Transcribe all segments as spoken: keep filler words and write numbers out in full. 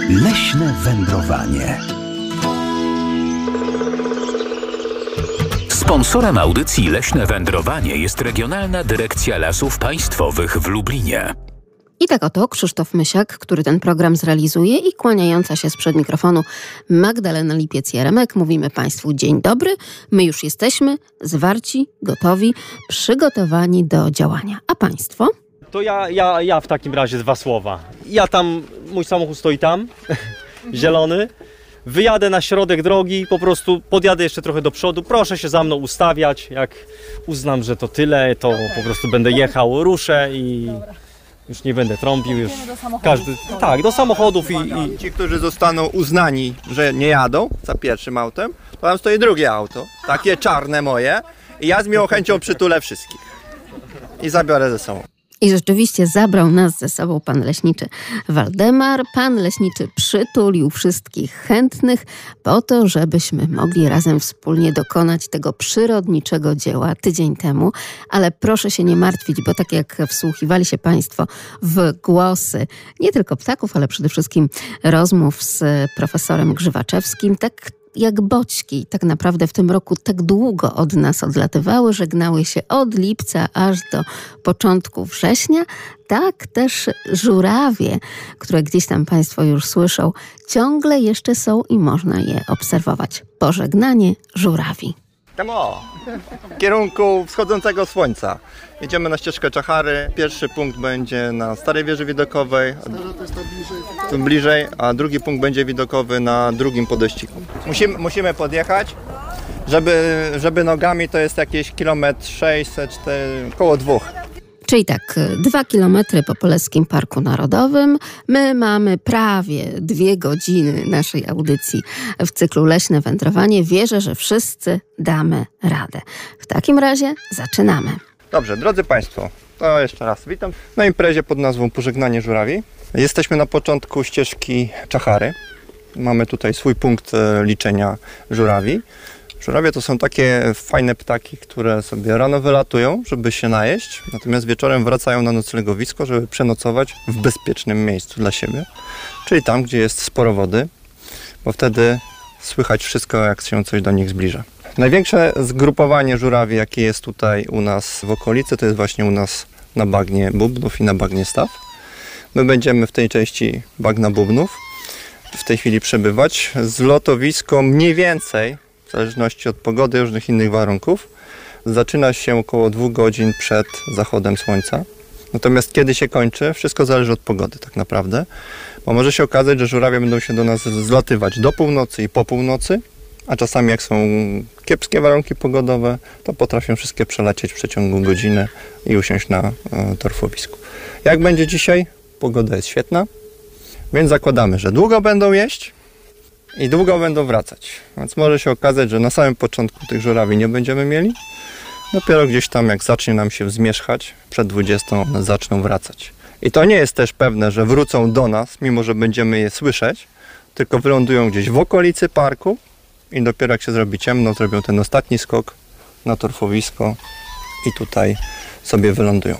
Leśne wędrowanie. Sponsorem audycji Leśne Wędrowanie jest Regionalna Dyrekcja Lasów Państwowych w Lublinie. I tak oto Krzysztof Mysiak, który ten program zrealizuje, i kłaniająca się sprzed mikrofonu Magdalena Lipiec-Jaremek. Mówimy Państwu dzień dobry. My już jesteśmy zwarci, gotowi, przygotowani do działania. A Państwo? To ja, ja, ja w takim razie dwa słowa. Ja tam, mój samochód stoi tam, zielony. Wyjadę na środek drogi, po prostu podjadę jeszcze trochę do przodu. Proszę się za mną ustawiać. Jak uznam, że to tyle, to po prostu będę jechał, ruszę i już nie będę trąbił. Już każdy, tak, do samochodów. I, i... Ci, którzy zostaną uznani, że nie jadą za pierwszym autem, to tam stoi drugie auto, takie czarne moje, i ja z miłą chęcią przytulę wszystkich i zabiorę ze sobą. I rzeczywiście zabrał nas ze sobą pan leśniczy Waldemar. Pan leśniczy przytulił wszystkich chętnych po to, żebyśmy mogli razem wspólnie dokonać tego przyrodniczego dzieła tydzień temu. Ale proszę się nie martwić, bo tak jak wsłuchiwali się Państwo w głosy nie tylko ptaków, ale przede wszystkim rozmów z profesorem Grzywaczewskim, tak jak boćki tak naprawdę w tym roku tak długo od nas odlatywały, żegnały się od lipca aż do początku września, tak też żurawie, które gdzieś tam Państwo już słyszą, ciągle jeszcze są i można je obserwować. Pożegnanie żurawi. Tam o, w kierunku wschodzącego słońca. Jedziemy na ścieżkę Czachary. Pierwszy punkt będzie na Starej Wieży Widokowej, tu bliżej, a drugi punkt będzie widokowy na drugim podejściku. Musimy, musimy podjechać, żeby, żeby nogami to jest jakieś kilometr sześćset, cztery, około dwóch. Czyli tak, dwa kilometry po Polskim Parku Narodowym. My mamy prawie dwie godziny naszej audycji w cyklu Leśne Wędrowanie. Wierzę, że wszyscy damy radę. W takim razie zaczynamy. Dobrze, drodzy Państwo, to jeszcze raz witam na imprezie pod nazwą Pożegnanie żurawi. Jesteśmy na początku ścieżki Czachary. Mamy tutaj swój punkt liczenia żurawi. Żurawie to są takie fajne ptaki, które sobie rano wylatują, żeby się najeść, natomiast wieczorem wracają na noclegowisko, żeby przenocować w bezpiecznym miejscu dla siebie, czyli tam, gdzie jest sporo wody, bo wtedy słychać wszystko, jak się coś do nich zbliża. Największe zgrupowanie żurawi, jakie jest tutaj u nas w okolicy, to jest właśnie u nas na bagnie Bubnów i na bagnie Staw. My będziemy w tej części bagna Bubnów w tej chwili przebywać. Zlotowisko mniej więcej, w zależności od pogody i różnych innych warunków, zaczyna się około dwóch godzin przed zachodem słońca. Natomiast kiedy się kończy, wszystko zależy od pogody tak naprawdę, bo może się okazać, że żurawie będą się do nas zlatywać do północy i po północy, a czasami jak są kiepskie warunki pogodowe, to potrafią wszystkie przelecieć w przeciągu godziny i usiąść na e, torfowisku. Jak będzie dzisiaj? Pogoda jest świetna, więc zakładamy, że długo będą jeść i długo będą wracać. Więc może się okazać, że na samym początku tych żurawi nie będziemy mieli. Dopiero gdzieś tam, jak zacznie nam się zmierzchać, przed dwudziestą one zaczną wracać. I to nie jest też pewne, że wrócą do nas, mimo że będziemy je słyszeć, tylko wylądują gdzieś w okolicy parku i dopiero jak się zrobi ciemno, zrobią ten ostatni skok na torfowisko i tutaj sobie wylądują.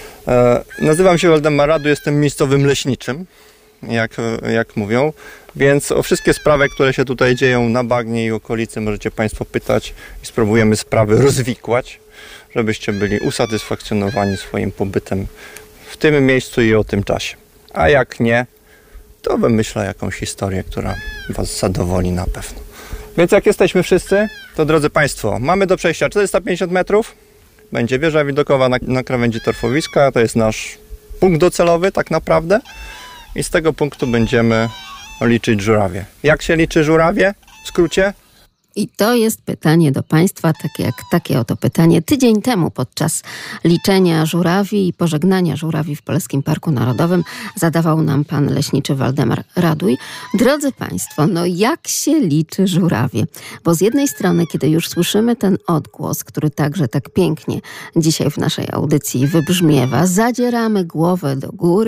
E, nazywam się Waldemar Radu, jestem miejscowym leśniczym, jak, jak mówią, więc o wszystkie sprawy, które się tutaj dzieją na bagnie i okolicy, możecie Państwo pytać i spróbujemy sprawy rozwikłać, żebyście byli usatysfakcjonowani swoim pobytem w tym miejscu i o tym czasie. A jak nie, to wymyślę jakąś historię, która Was zadowoli na pewno. Więc jak jesteśmy wszyscy, to drodzy Państwo, mamy do przejścia czterysta pięćdziesiąt metrów, będzie wieża widokowa na, na krawędzi torfowiska, to jest nasz punkt docelowy tak naprawdę. I z tego punktu będziemy liczyć żurawie. Jak się liczy żurawie? W skrócie? I to jest pytanie do Państwa, takie jak takie oto pytanie tydzień temu podczas liczenia żurawi i pożegnania żurawi w Polskim Parku Narodowym zadawał nam pan leśniczy Waldemar Raduj. Drodzy Państwo, no jak się liczy żurawie? Bo z jednej strony, kiedy już słyszymy ten odgłos, który także tak pięknie dzisiaj w naszej audycji wybrzmiewa, zadzieramy głowę do góry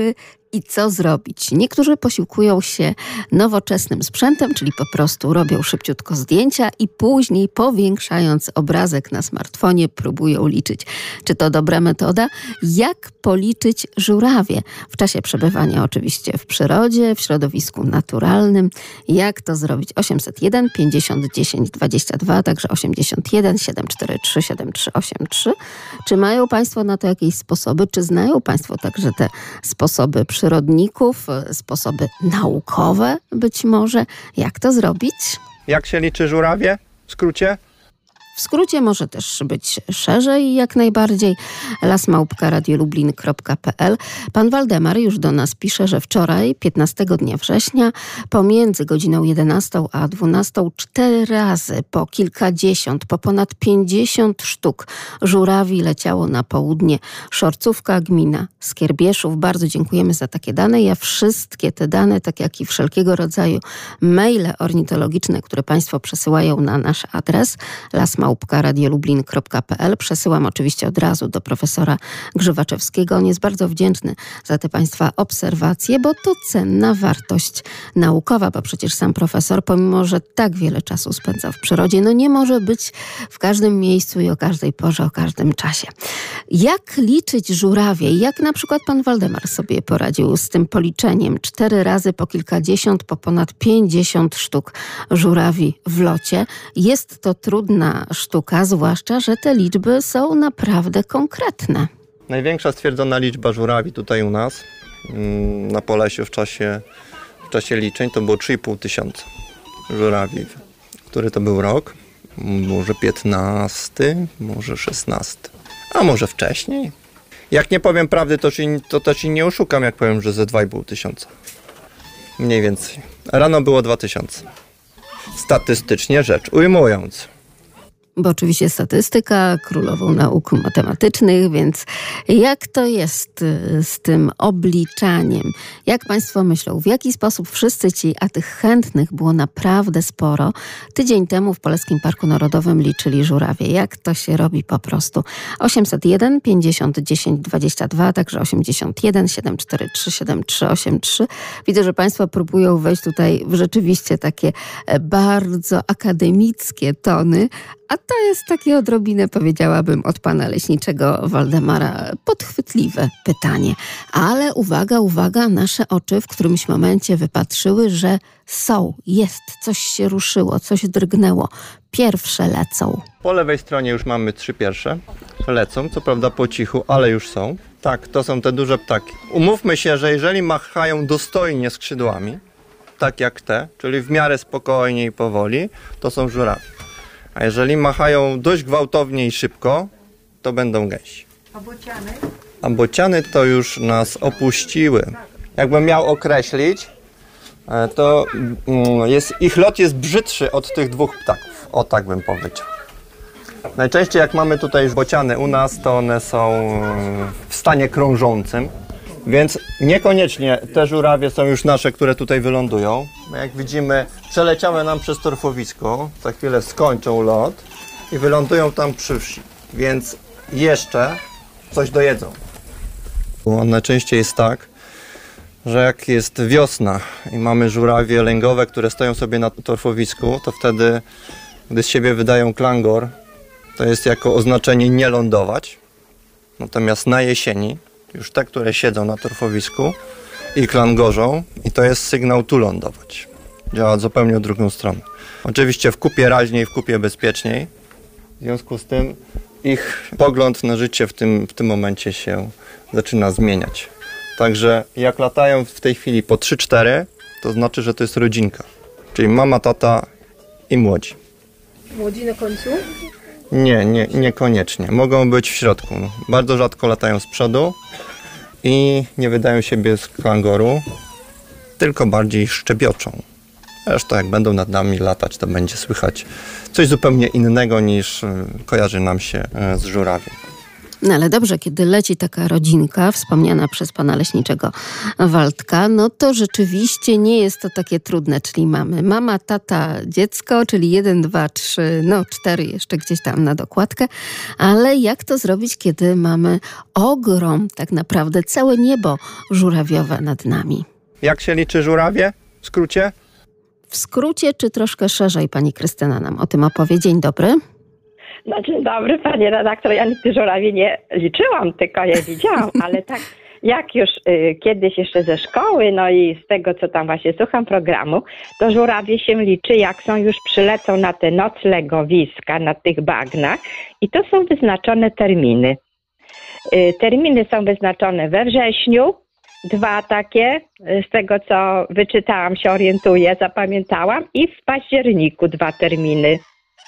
I co zrobić? Niektórzy posiłkują się nowoczesnym sprzętem, czyli po prostu robią szybciutko zdjęcia i później, powiększając obrazek na smartfonie, próbują liczyć. Czy to dobra metoda? Jak policzyć żurawie? W czasie przebywania oczywiście w przyrodzie, w środowisku naturalnym. Jak to zrobić? osiemset jeden pięćdziesiąt dziesięć dwadzieścia dwa, także osiemdziesiąt jeden siedem cztery trzy siedem trzy osiem trzy. Czy mają Państwo na to jakieś sposoby? Czy znają Państwo także te sposoby przyrodników, sposoby naukowe być może? Jak to zrobić? Jak się liczy żurawie? W skrócie? W skrócie może też być szerzej, jak najbardziej. las małpka radiolublin kropka p l. Pan Waldemar już do nas pisze, że wczoraj, piętnastego dnia września, pomiędzy godziną jedenastą a dwunastą cztery razy po kilkadziesiąt, po ponad pięćdziesiąt sztuk żurawi leciało na południe. Szorcówka, gmina Skierbieszów. Bardzo dziękujemy za takie dane. Ja wszystkie te dane, tak jak i wszelkiego rodzaju maile ornitologiczne, które Państwo przesyłają na nasz adres las małpka radiolublin kropka p l. Przesyłam oczywiście od razu do profesora Grzywaczewskiego. On jest bardzo wdzięczny za te Państwa obserwacje, bo to cenna wartość naukowa, bo przecież sam profesor, pomimo że tak wiele czasu spędza w przyrodzie, no nie może być w każdym miejscu i o każdej porze, o każdym czasie. Jak liczyć żurawie? Jak na przykład pan Waldemar sobie poradził z tym policzeniem? Cztery razy po kilkadziesiąt, po ponad pięćdziesiąt sztuk żurawi w locie. Jest to trudna sztuka, zwłaszcza że te liczby są naprawdę konkretne. Największa stwierdzona liczba żurawi tutaj u nas na Polesiu w czasie, w czasie liczeń to było trzy i pół tysiąca żurawi. Który to był rok? Może piętnasty, może szesnasty, a może wcześniej. Jak nie powiem prawdy, to, ci, to też i nie oszukam, jak powiem, że ze dwa i pół tysiąca. Mniej więcej. Rano było dwa tysiące. Statystycznie rzecz ujmując. Bo oczywiście statystyka królową nauk matematycznych, więc jak to jest z tym obliczaniem? Jak Państwo myślą, w jaki sposób wszyscy ci, a tych chętnych było naprawdę sporo, tydzień temu w Polskim Parku Narodowym liczyli żurawie? Jak to się robi po prostu? osiemset jeden pięćdziesiąt dziesięć dwadzieścia dwa, także osiemdziesiąt jeden siedem cztery trzy siedem trzy osiem trzy. Widzę, że Państwo próbują wejść tutaj w rzeczywiście takie bardzo akademickie tony, a to jest takie odrobinę, powiedziałabym, od pana leśniczego Waldemara podchwytliwe pytanie. Ale uwaga, uwaga, nasze oczy w którymś momencie wypatrzyły, że są, jest, coś się ruszyło, coś drgnęło. Pierwsze lecą. Po lewej stronie już mamy trzy pierwsze. Lecą, co prawda po cichu, ale już są. Tak, to są te duże ptaki. Umówmy się, że jeżeli machają dostojnie skrzydłami, tak jak te, czyli w miarę spokojnie i powoli, to są żurawie. A jeżeli machają dość gwałtownie i szybko, to będą gęsi. A bociany? A bociany to już nas opuściły. Jakbym miał określić, to jest, ich lot jest brzydszy od tych dwóch ptaków. O, tak bym powiedział. Najczęściej jak mamy tutaj bociany u nas, to one są w stanie krążącym. Więc niekoniecznie te żurawie są już nasze, które tutaj wylądują. Jak widzimy, przeleciały nam przez torfowisko, za chwilę skończą lot i wylądują tam przy wsi. Więc jeszcze coś dojedzą. Bo najczęściej jest tak, że jak jest wiosna i mamy żurawie lęgowe, które stoją sobie na torfowisku, to wtedy, gdy z siebie wydają klangor, to jest jako oznaczenie nie lądować. Natomiast na jesieni już te, które siedzą na torfowisku i klangorzą, i to jest sygnał tu lądować. Działa zupełnie w drugą stronę. Oczywiście w kupie raźniej, w kupie bezpieczniej. W związku z tym ich pogląd na życie w tym, w tym momencie się zaczyna zmieniać. Także jak latają w tej chwili po trzy cztery, to znaczy, że to jest rodzinka. Czyli mama, tata i młodzi. Młodzi na końcu? Nie, nie, niekoniecznie. Mogą być w środku. Bardzo rzadko latają z przodu i nie wydają siebie z klangoru, tylko bardziej szczebioczą. Zresztą jak będą nad nami latać, to będzie słychać coś zupełnie innego niż kojarzy nam się z żurawiem. No ale dobrze, kiedy leci taka rodzinka, wspomniana przez pana leśniczego Waldka, no to rzeczywiście nie jest to takie trudne, czyli mamy mama, tata, dziecko, czyli jeden, dwa, trzy, no cztery jeszcze gdzieś tam na dokładkę, ale jak to zrobić, kiedy mamy ogrom, tak naprawdę całe niebo żurawiowe nad nami? Jak się liczy żurawie? W skrócie? W skrócie, czy troszkę szerzej pani Krystyna nam o tym opowie? Dzień dobry. No dzień dobry, panie redaktor. Ja nigdy żurawie nie liczyłam, tylko je widziałam, ale tak jak już y, kiedyś jeszcze ze szkoły, no i z tego, co tam właśnie słucham programu, to żurawie się liczy, jak są już przylecą na te noclegowiska, na tych bagnach i to są wyznaczone terminy. Y, terminy są wyznaczone we wrześniu, dwa takie, z tego co wyczytałam, się orientuję, zapamiętałam, i w październiku dwa terminy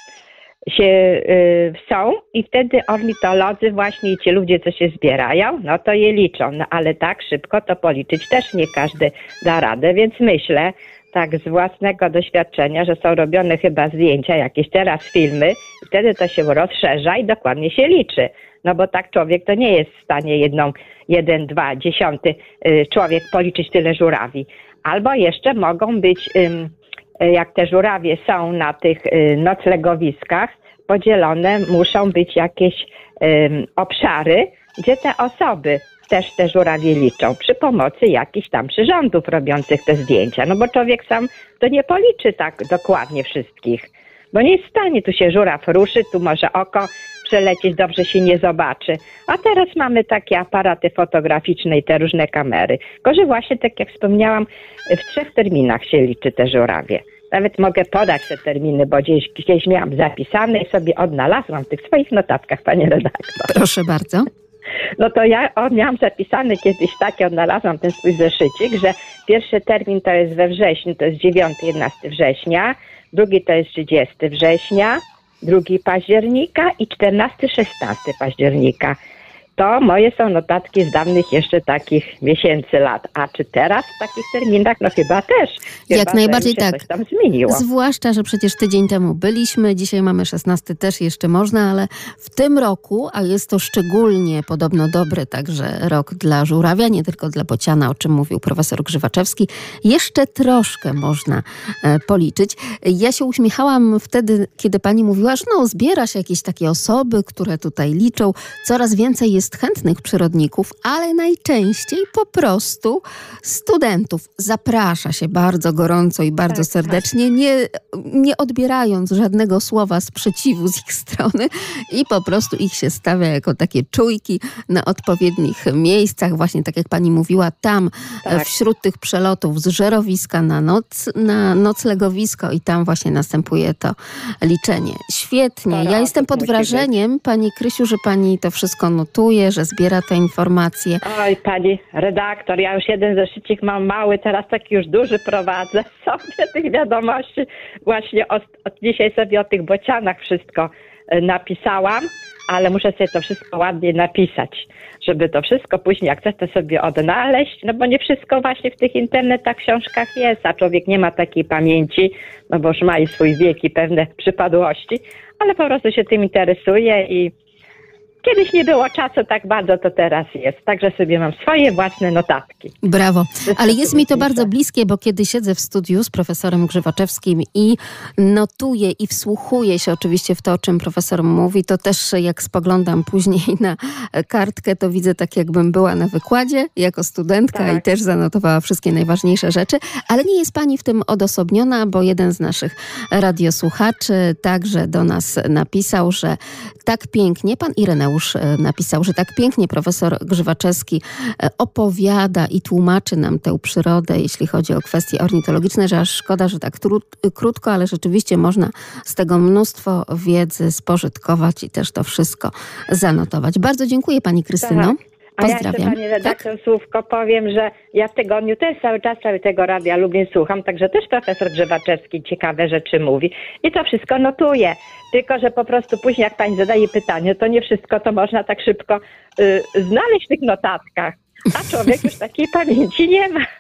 się y, są i wtedy ornitolodzy właśnie i ci ludzie, co się zbierają, no to je liczą, no ale tak szybko to policzyć też nie każdy da radę, więc myślę tak z własnego doświadczenia, że są robione chyba zdjęcia, jakieś teraz filmy i wtedy to się rozszerza i dokładnie się liczy, no bo tak człowiek to nie jest w stanie jedną, jeden, dwa, dziesiąty y, człowiek policzyć tyle żurawi, albo jeszcze mogą być ym, jak te żurawie są na tych y, noclegowiskach podzielone, muszą być jakieś y, obszary, gdzie te osoby też te żurawie liczą przy pomocy jakichś tam przyrządów robiących te zdjęcia. No bo człowiek sam to nie policzy tak dokładnie wszystkich, bo nie jest w stanie, tu się żuraw ruszy, tu może oko przelecieć, dobrze się nie zobaczy. A teraz mamy takie aparaty fotograficzne i te różne kamery. Tylko że właśnie, tak jak wspomniałam, w trzech terminach się liczy te żurawie. Nawet mogę podać te terminy, bo gdzieś, gdzieś miałam zapisane i sobie odnalazłam w tych swoich notatkach, panie redaktor. Proszę bardzo. No to ja o, miałam zapisane kiedyś takie, odnalazłam ten swój zeszycik, że pierwszy termin to jest we wrześniu, to jest dziewiąty jedenasty września, drugi to jest trzydziesty września, drugi października i czternasty szesnasty października. To moje są notatki z dawnych jeszcze takich miesięcy, lat. A czy teraz w takich terminach? No chyba też. Jak chyba najbardziej się tak. Coś tam zmieniło. Zwłaszcza, że przecież tydzień temu byliśmy, dzisiaj mamy szesnasty, też jeszcze można, ale w tym roku, a jest to szczególnie podobno dobry także rok dla żurawia, nie tylko dla bociana, o czym mówił profesor Grzywaczewski, jeszcze troszkę można e, policzyć. Ja się uśmiechałam wtedy, kiedy pani mówiła, że no, zbiera się jakieś takie osoby, które tutaj liczą. Coraz więcej jest chętnych przyrodników, ale najczęściej po prostu studentów. Zaprasza się bardzo gorąco i bardzo tak, serdecznie, nie, nie odbierając żadnego słowa sprzeciwu z ich strony i po prostu ich się stawia jako takie czujki na odpowiednich miejscach. Właśnie tak jak pani mówiła, tam tak. wśród tych przelotów z żerowiska na, noc, na noclegowisko i tam właśnie następuje to liczenie. Świetnie. Parę Ja jestem osób pod musi wrażeniem, być. Pani Krysiu, że pani to wszystko notuje, że zbiera te informacje. Oj, pani redaktor, ja już jeden zeszycik mam mały, teraz taki już duży prowadzę sobie tych wiadomości. Właśnie od, od dzisiaj sobie o tych bocianach wszystko y, napisałam, ale muszę sobie to wszystko ładnie napisać, żeby to wszystko później, jak chcę, to sobie odnaleźć, no bo nie wszystko właśnie w tych internetach, książkach jest, a człowiek nie ma takiej pamięci, no bo już ma i swój wiek i pewne przypadłości, ale po prostu się tym interesuje i kiedyś nie było czasu tak bardzo, to teraz jest. Także sobie mam swoje własne notatki. Brawo. Wszystko Ale jest mi to piszę. bardzo bliskie, bo kiedy siedzę w studiu z profesorem Grzywaczewskim i notuję i wsłuchuję się oczywiście w to, o czym profesor mówi, to też jak spoglądam później na kartkę, to widzę tak, jakbym była na wykładzie jako studentka Tak. i też zanotowała wszystkie najważniejsze rzeczy. Ale nie jest pani w tym odosobniona, bo jeden z naszych radiosłuchaczy także do nas napisał, że tak pięknie, pan Ireneusz napisał, że tak pięknie profesor Grzywaczewski opowiada i tłumaczy nam tę przyrodę, jeśli chodzi o kwestie ornitologiczne, że aż szkoda, że tak trud, krótko, ale rzeczywiście można z tego mnóstwo wiedzy spożytkować i też to wszystko zanotować. Bardzo dziękuję pani Krystyno. Tak. A ja Pozdrawiam. jeszcze, pani redaktor, Tak? słówko powiem, że ja w tygodniu też cały czas cały tego radia lubię słucham, także też profesor Grzywaczewski ciekawe rzeczy mówi i to wszystko notuje. Tylko że po prostu później jak pani zadaje pytanie, to nie wszystko to można tak szybko y, znaleźć w tych notatkach, a człowiek już takiej pamięci nie ma.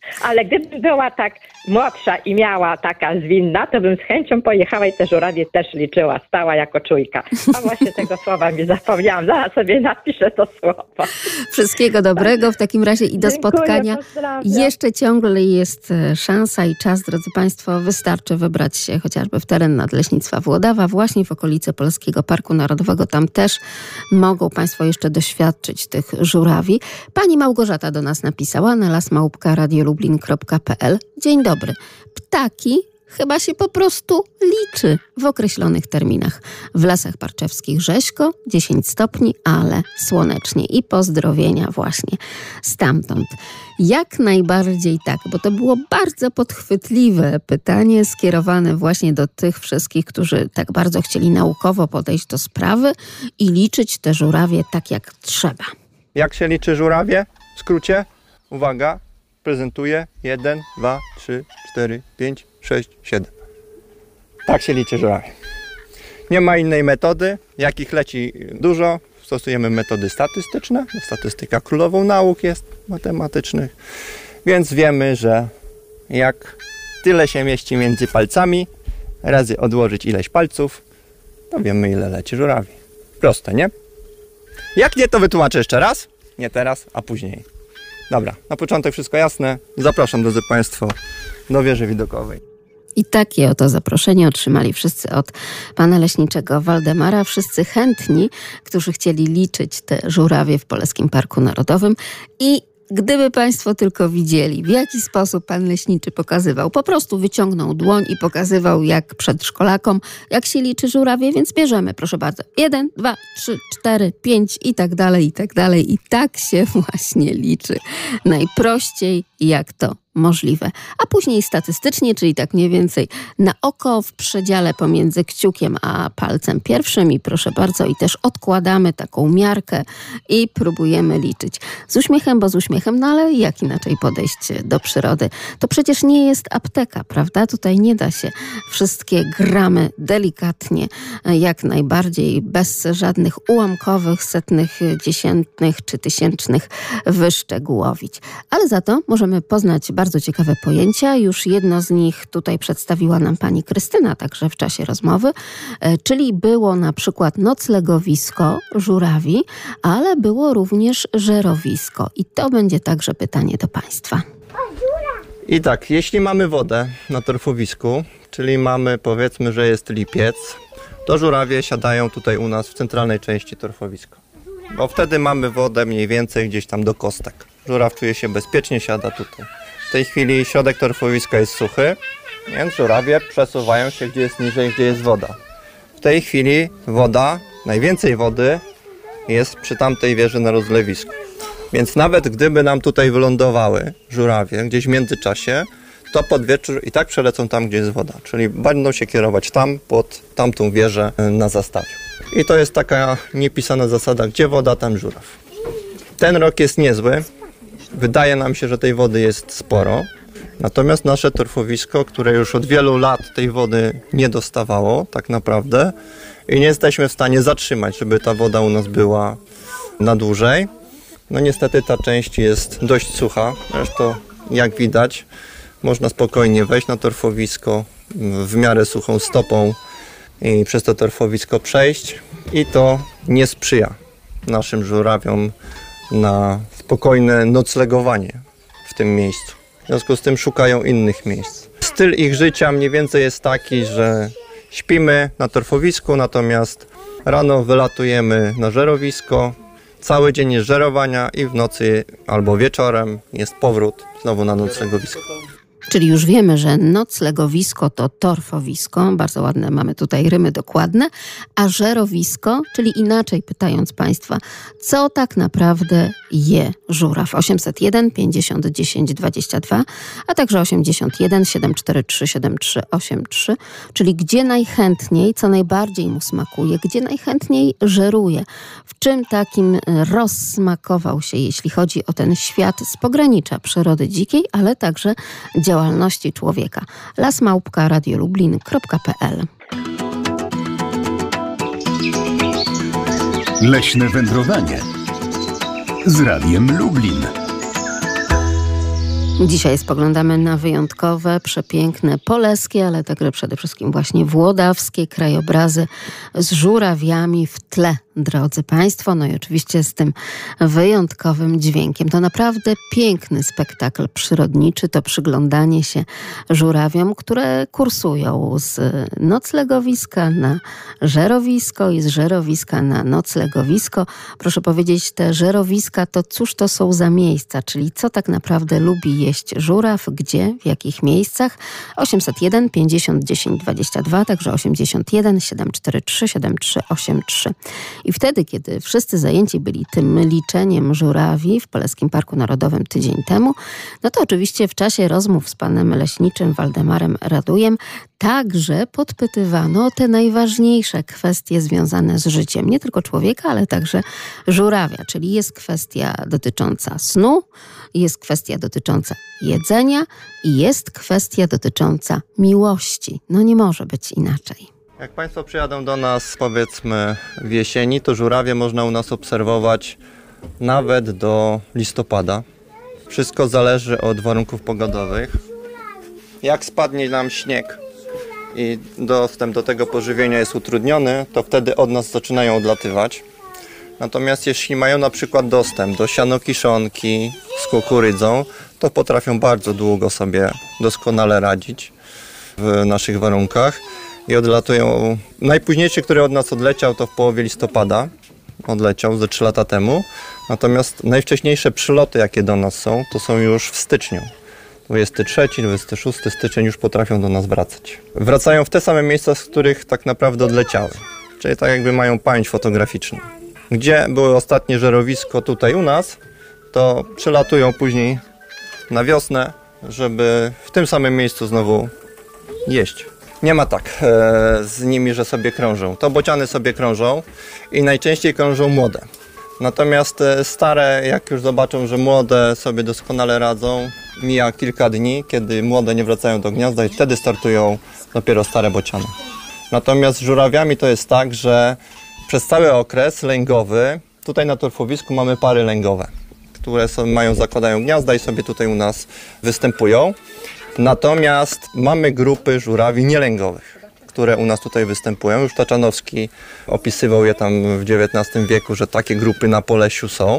Ale gdybym była tak młodsza i miała taka zwinna, to bym z chęcią pojechała i te żurawie też liczyła, stała jako czujka. A właśnie tego słowa mi zapomniałam, zaraz sobie napiszę to słowo. Wszystkiego dobrego w takim razie i do Dziękuję, spotkania. pozdrawiam. Jeszcze ciągle jest szansa i czas, drodzy Państwo, wystarczy wybrać się chociażby w teren Nadleśnictwa Włodawa, właśnie w okolice Polskiego Parku Narodowego. Tam też mogą Państwo jeszcze doświadczyć tych żurawi. Pani Małgorzata do nas napisała na las małpka radio lublin kropka p l. Dzień dobry. Ptaki chyba się po prostu liczy w określonych terminach. W Lasach Parczewskich rzeźko, dziesięć stopni, ale słonecznie. I pozdrowienia właśnie stamtąd. Jak najbardziej tak, bo to było bardzo podchwytliwe pytanie skierowane właśnie do tych wszystkich, którzy tak bardzo chcieli naukowo podejść do sprawy i liczyć te żurawie tak jak trzeba. Jak się liczy żurawie? W skrócie, uwaga, prezentuję jeden, dwa, trzy, cztery, pięć, sześć, siedem. Tak się liczy żurawie. Nie ma innej metody. Jak ich leci dużo, stosujemy metody statystyczne. Statystyka królową nauk jest matematycznych. Więc wiemy, że jak tyle się mieści między palcami, razy odłożyć ileś palców, to wiemy, ile leci żurawi. Proste, nie? Jak nie, to wytłumaczę jeszcze raz. Nie teraz, a później. Dobra, na początek wszystko jasne. Zapraszam, drodzy Państwo, do wieży widokowej. I takie oto zaproszenie otrzymali wszyscy od pana leśniczego Waldemara. Wszyscy chętni, którzy chcieli liczyć te żurawie w Polskim Parku Narodowym. I gdyby Państwo tylko widzieli, w jaki sposób pan leśniczy pokazywał. Po prostu wyciągnął dłoń i pokazywał jak przedszkolakom, jak się liczy żurawie, więc bierzemy, proszę bardzo. Jeden, dwa, trzy, cztery, pięć i tak dalej, i tak dalej. I tak się właśnie liczy. Najprościej jak to możliwe. A później statystycznie, czyli tak mniej więcej na oko w przedziale pomiędzy kciukiem a palcem pierwszym i proszę bardzo, i też odkładamy taką miarkę i próbujemy liczyć. Z uśmiechem, bo z uśmiechem, no ale jak inaczej podejść do przyrody? To przecież nie jest apteka, prawda? Tutaj nie da się wszystkie gramy delikatnie, jak najbardziej, bez żadnych ułamkowych, setnych, dziesiętnych czy tysięcznych wyszczegółowić. Ale za to możemy poznać bardzo bardzo ciekawe pojęcia. Już jedno z nich tutaj przedstawiła nam pani Krystyna także w czasie rozmowy, czyli było na przykład noclegowisko żurawi, ale było również żerowisko. I to będzie także pytanie do Państwa. I tak, jeśli mamy wodę na torfowisku, czyli mamy, powiedzmy, że jest lipiec, to żurawie siadają tutaj u nas w centralnej części torfowiska. Bo wtedy mamy wodę mniej więcej gdzieś tam do kostek. Żuraw czuje się bezpiecznie, siada tutaj. W tej chwili środek torfowiska jest suchy, więc żurawie przesuwają się gdzie jest niżej, gdzie jest woda. W tej chwili woda, najwięcej wody jest przy tamtej wieży na rozlewisku. Więc nawet gdyby nam tutaj wylądowały żurawie gdzieś w międzyczasie, to pod wieczór i tak przelecą tam, gdzie jest woda. Czyli będą się kierować tam, pod tamtą wieżę na zastawiu. I to jest taka niepisana zasada, gdzie woda, tam żuraw. Ten rok jest niezły. Wydaje nam się, że tej wody jest sporo. Natomiast nasze torfowisko, które już od wielu lat tej wody nie dostawało tak naprawdę i nie jesteśmy w stanie zatrzymać, żeby ta woda u nas była na dłużej. No niestety ta część jest dość sucha. Zresztą jak widać, można spokojnie wejść na torfowisko w miarę suchą stopą i przez to torfowisko przejść. I to nie sprzyja naszym żurawiom na spokojne noclegowanie w tym miejscu. W związku z tym szukają innych miejsc. Styl ich życia mniej więcej jest taki, że śpimy na torfowisku, natomiast rano wylatujemy na żerowisko, cały dzień jest żerowania i w nocy albo wieczorem jest powrót znowu na noclegowisko. Czyli już wiemy, że noclegowisko to torfowisko, bardzo ładne, mamy tutaj rymy dokładne, a żerowisko, czyli inaczej pytając Państwa, co tak naprawdę je żuraw? osiemset jeden pięćdziesiąt dziesięć dwadzieścia dwa, a także osiemdziesiąt jeden siedem cztery trzy siedem trzy osiem trzy, czyli gdzie najchętniej, co najbardziej mu smakuje, gdzie najchętniej żeruje, w czym takim rozsmakował się, jeśli chodzi o ten świat z pogranicza przyrody dzikiej, ale także działalności człowieka. las małpka radio lublin kropka p l. Leśne wędrowanie z Radiem Lublin. Dzisiaj spoglądamy na wyjątkowe, przepiękne, poleskie, ale także przede wszystkim właśnie włodawskie krajobrazy z żurawiami w tle, drodzy Państwo. No i oczywiście z tym wyjątkowym dźwiękiem. To naprawdę piękny spektakl przyrodniczy, to przyglądanie się żurawiom, które kursują z noclegowiska na żerowisko i z żerowiska na noclegowisko. Proszę powiedzieć, te żerowiska to cóż to są za miejsca, czyli co tak naprawdę lubi jeść żuraw, gdzie, w jakich miejscach. osiemset jeden pięćdziesiąt dziesięć dwadzieścia dwa, także osiemdziesiąt jeden siedemset czterdzieści trzy siedemdziesiąt trzy osiemdziesiąt trzy. I wtedy, kiedy wszyscy zajęci byli tym liczeniem żurawi w Poleskim Parku Narodowym tydzień temu, no to oczywiście w czasie rozmów z panem leśniczym Waldemarem Radujem także podpytywano o te najważniejsze kwestie związane z życiem nie tylko człowieka, ale także żurawia, czyli jest kwestia dotycząca snu, jest kwestia dotycząca jedzenia i jest kwestia dotycząca miłości. No nie może być inaczej. Jak Państwo przyjadą do nas, powiedzmy w jesieni, to żurawie można u nas obserwować nawet do listopada. Wszystko zależy od warunków pogodowych. Jak spadnie nam śnieg i dostęp do tego pożywienia jest utrudniony, to wtedy od nas zaczynają odlatywać. Natomiast jeśli mają na przykład dostęp do sianokiszonki z kukurydzą, to potrafią bardzo długo sobie doskonale radzić w naszych warunkach i odlatują. Najpóźniejszy, który od nas odleciał, to w połowie listopada. Odleciał ze trzy lata temu. Natomiast najwcześniejsze przyloty, jakie do nas są, to są już w styczniu. dwudziestego trzeciego, dwudziestego szóstego styczeń już potrafią do nas wracać. Wracają w te same miejsca, z których tak naprawdę odleciały. Czyli tak jakby mają pamięć fotograficzną. Gdzie było ostatnie żerowisko tutaj u nas, to przylatują później na wiosnę, żeby w tym samym miejscu znowu jeść. Nie ma tak e, z nimi, że sobie krążą. To bociany sobie krążą i najczęściej krążą młode. Natomiast e, stare, jak już zobaczą, że młode sobie doskonale radzą, mija kilka dni, kiedy młode nie wracają do gniazda i wtedy startują dopiero stare bociany. Natomiast z żurawiami to jest tak, że przez cały okres lęgowy, tutaj na torfowisku mamy pary lęgowe, które są, mają, zakładają gniazda i sobie tutaj u nas występują. Natomiast mamy grupy żurawi nielęgowych, które u nas tutaj występują. Już Taczanowski opisywał je tam w dziewiętnastym wieku, że takie grupy na Polesiu są.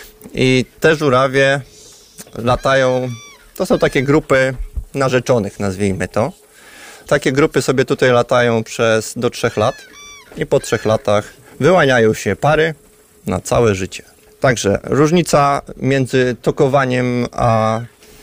I te żurawie latają, to są takie grupy narzeczonych, nazwijmy to. Takie grupy sobie tutaj latają przez do trzech lat i po trzech latach wyłaniają się pary na całe życie. Także różnica między tokowaniem a,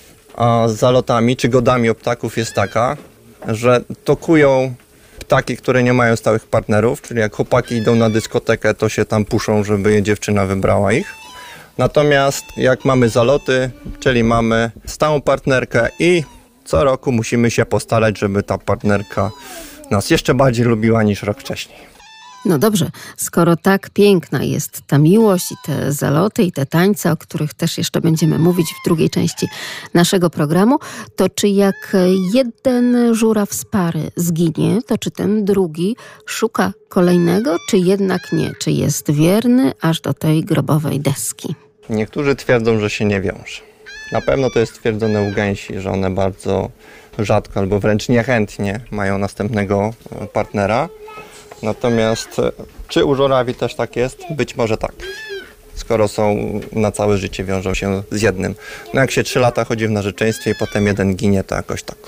a zalotami czy godami o ptaków jest taka, że tokują ptaki, które nie mają stałych partnerów, czyli jak chłopaki idą na dyskotekę, to się tam puszą, żeby dziewczyna wybrała ich. Natomiast jak mamy zaloty, czyli mamy stałą partnerkę i co roku musimy się postarać, żeby ta partnerka nas jeszcze bardziej lubiła niż rok wcześniej. No dobrze, skoro tak piękna jest ta miłość i te zaloty i te tańce, o których też jeszcze będziemy mówić w drugiej części naszego programu, to czy jak jeden żuraw z pary zginie, to czy ten drugi szuka kolejnego, czy jednak nie? Czy jest wierny aż do tej grobowej deski? Niektórzy twierdzą, że się nie wiąże. Na pewno to jest stwierdzone u gęsi, że one bardzo rzadko albo wręcz niechętnie mają następnego partnera. Natomiast czy u żurawi też tak jest? Być może tak. Skoro są na całe życie, wiążą się z jednym. No jak się trzy lata chodzi w narzeczeństwie i potem jeden ginie, to jakoś tak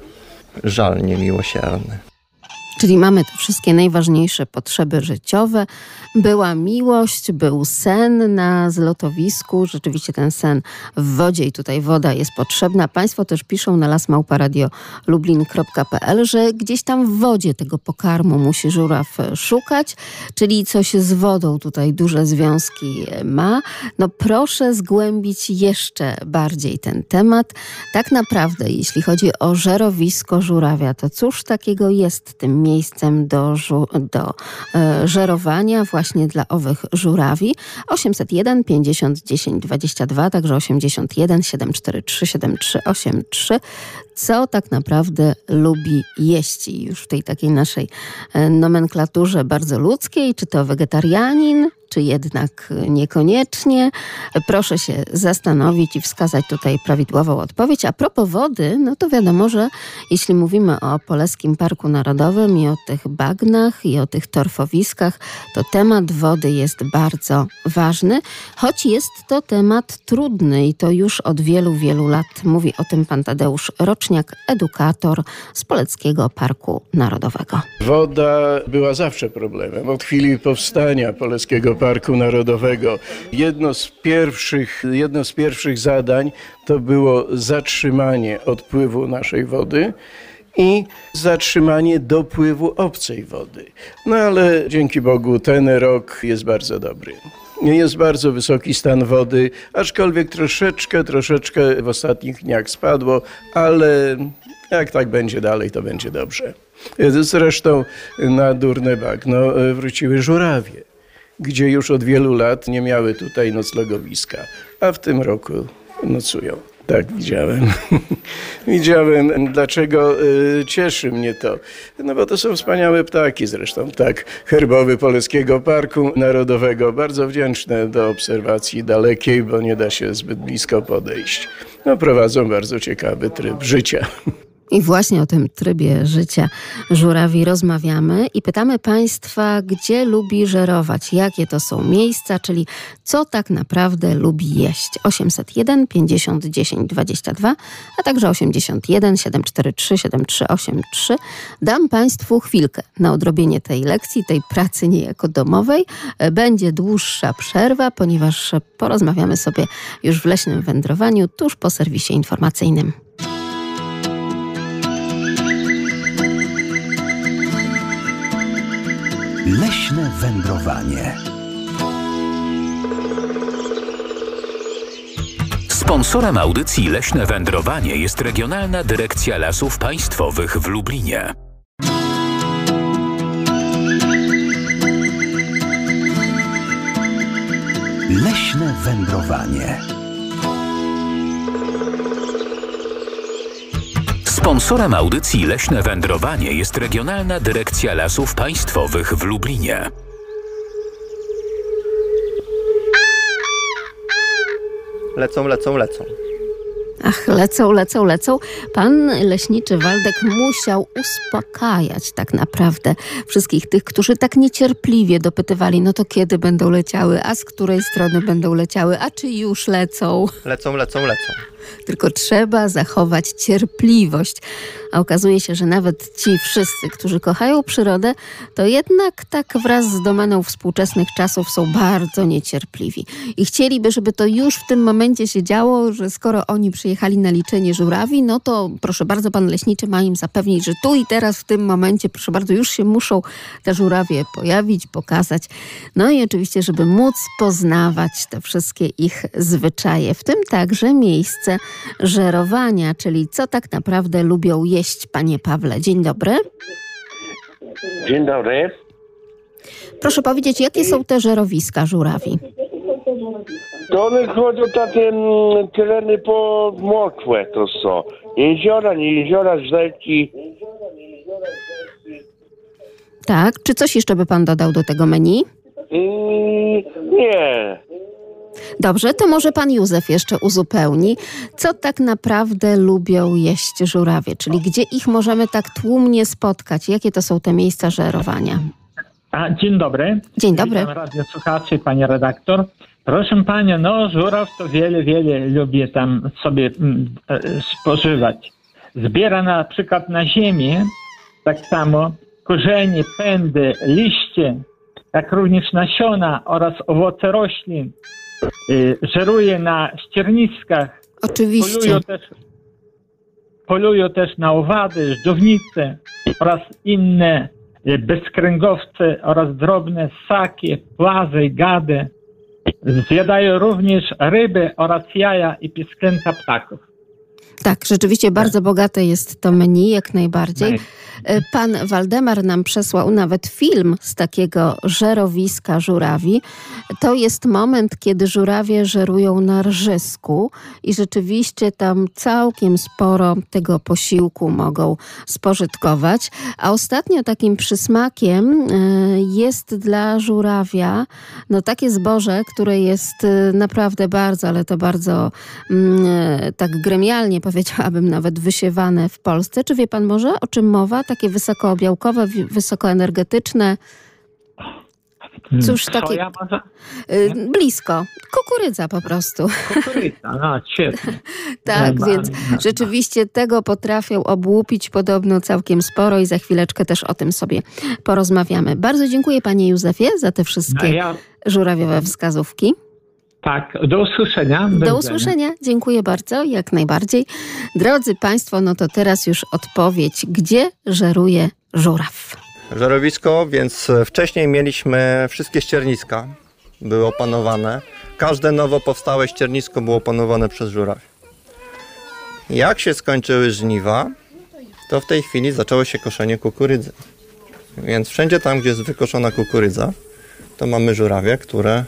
żal niemiłosierny. Czyli mamy te wszystkie najważniejsze potrzeby życiowe. Była miłość, był sen na zlotowisku. Rzeczywiście ten sen w wodzie i tutaj woda jest potrzebna. Państwo też piszą na las małpa radio lublin kropka p l, że gdzieś tam w wodzie tego pokarmu musi żuraw szukać, czyli coś z wodą tutaj duże związki ma. No proszę zgłębić jeszcze bardziej ten temat. Tak naprawdę, jeśli chodzi o żerowisko żurawia, to cóż takiego jest tym miejscem do, żu- do e, żerowania właśnie dla owych żurawi. osiemset jeden pięćdziesiąt dziesięć dwadzieścia dwa, także osiemdziesiąt jeden siedemset czterdzieści trzy siedemdziesiąt trzy osiemdziesiąt trzy. Co tak naprawdę lubi jeść? I już w tej takiej naszej e, nomenklaturze bardzo ludzkiej, czy to wegetarianin, czy jednak niekoniecznie? Proszę się zastanowić i wskazać tutaj prawidłową odpowiedź. A propos wody, no to wiadomo, że jeśli mówimy o Poleskim Parku Narodowym i o tych bagnach i o tych torfowiskach, to temat wody jest bardzo ważny, choć jest to temat trudny i to już od wielu, wielu lat. Mówi o tym pan Tadeusz Roczniak, edukator z Poleckiego Parku Narodowego. Woda była zawsze problemem. Od chwili powstania Poleckiego Parku Narodowego jedno z pierwszych, jedno z pierwszych zadań to było zatrzymanie odpływu naszej wody i zatrzymanie dopływu obcej wody. No ale dzięki Bogu ten rok jest bardzo dobry. Jest bardzo wysoki stan wody, aczkolwiek troszeczkę, troszeczkę w ostatnich dniach spadło, ale jak tak będzie dalej, to będzie dobrze. Zresztą na durne bagno wróciły żurawie, gdzie już od wielu lat nie miały tutaj noclegowiska, a w tym roku nocują. Tak, widziałem. Widziałem. Dlaczego y, cieszy mnie to? No bo to są wspaniałe ptaki zresztą. Ptak herbowy Poleckiego Parku Narodowego. Bardzo wdzięczne do obserwacji dalekiej, bo nie da się zbyt blisko podejść. No, prowadzą bardzo ciekawy tryb życia. I właśnie o tym trybie życia żurawi rozmawiamy i pytamy Państwa, gdzie lubi żerować, jakie to są miejsca, czyli co tak naprawdę lubi jeść. osiemset jeden pięćdziesiąt dziesięć dwadzieścia dwa, a także osiemdziesiąt jeden siedem cztery trzy siedem trzy osiem trzy. Dam Państwu chwilkę na odrobienie tej lekcji, tej pracy niejako domowej. Będzie dłuższa przerwa, ponieważ porozmawiamy sobie już w leśnym wędrowaniu tuż po serwisie informacyjnym. Leśne wędrowanie. Sponsorem audycji Leśne Wędrowanie jest Regionalna Dyrekcja Lasów Państwowych w Lublinie. Leśne wędrowanie. Sponsorem audycji Leśne Wędrowanie jest Regionalna Dyrekcja Lasów Państwowych w Lublinie. Lecą, lecą, lecą. Ach, lecą, lecą, lecą. Pan leśniczy Waldek musiał uspokajać tak naprawdę wszystkich tych, którzy tak niecierpliwie dopytywali, no to kiedy będą leciały, a z której strony będą leciały, a czy już lecą. Lecą, lecą, lecą. Tylko trzeba zachować cierpliwość. A okazuje się, że nawet ci wszyscy, którzy kochają przyrodę, to jednak tak wraz z domeną współczesnych czasów są bardzo niecierpliwi. I chcieliby, żeby to już w tym momencie się działo, że skoro oni przyjechali na liczenie żurawi, no to proszę bardzo, pan leśniczy ma im zapewnić, że tu i teraz w tym momencie, proszę bardzo, już się muszą te żurawie pojawić, pokazać. No i oczywiście, żeby móc poznawać te wszystkie ich zwyczaje, w tym także miejsce żerowania, czyli co tak naprawdę lubią jeść, panie Pawle. Dzień dobry. Dzień dobry. Proszę powiedzieć, jakie są te żerowiska żurawi? To one chodzi o takie mm, tereny podmokłe to są. Jeziora, nie jeziora, rzeki. Tak, czy coś jeszcze by pan dodał do tego menu? Mm, nie. Dobrze, to może pan Józef jeszcze uzupełni. Co tak naprawdę lubią jeść żurawie? Czyli gdzie ich możemy tak tłumnie spotkać? Jakie to są te miejsca żerowania? A, dzień dobry. Dzień dobry. Witam radiosłuchaczy, pani redaktor. Proszę panią, no żuraw to wiele, wiele lubi tam sobie mm, e, spożywać. Zbiera na przykład na ziemię tak samo korzenie, pędy, liście, jak również nasiona oraz owoce roślin. Y, żeruje na ścierniskach. Oczywiście. Polują też, polują też na owady, żdżownice oraz inne y, bezkręgowce oraz drobne ssaki, płazy, gady. Zjadają również ryby oraz jaja i pisklęta ptaków. Tak, rzeczywiście bardzo bogate jest to menu, jak najbardziej. Pan Waldemar nam przesłał nawet film z takiego żerowiska żurawi. To jest moment, kiedy żurawie żerują na rżysku i rzeczywiście tam całkiem sporo tego posiłku mogą spożytkować. A ostatnio takim przysmakiem jest dla żurawia no takie zboże, które jest naprawdę bardzo, ale to bardzo tak gremialnie powiedziałabym nawet wysiewane w Polsce. Czy wie pan może, o czym mowa? Takie wysokobiałkowe, wysokoenergetyczne. Cóż, takie... Soja może? Y, blisko. Kukurydza po prostu. Kukurydza, no świetnie. Tak, no, więc no. rzeczywiście tego potrafią obłupić podobno całkiem sporo i za chwileczkę też o tym sobie porozmawiamy. Bardzo dziękuję panie Józefie za te wszystkie No ja... żurawiowe wskazówki. Tak, do usłyszenia. Do, do usłyszenia. Dziękuję bardzo, jak najbardziej. Drodzy państwo, no to teraz już odpowiedź. Gdzie żeruje żuraw? Żerowisko, więc wcześniej mieliśmy wszystkie ścierniska, były opanowane. Każde nowo powstałe ściernisko było opanowane przez żuraw. Jak się skończyły żniwa, to w tej chwili zaczęło się koszenie kukurydzy. Więc wszędzie tam, gdzie jest wykoszona kukurydza, to mamy żurawie, które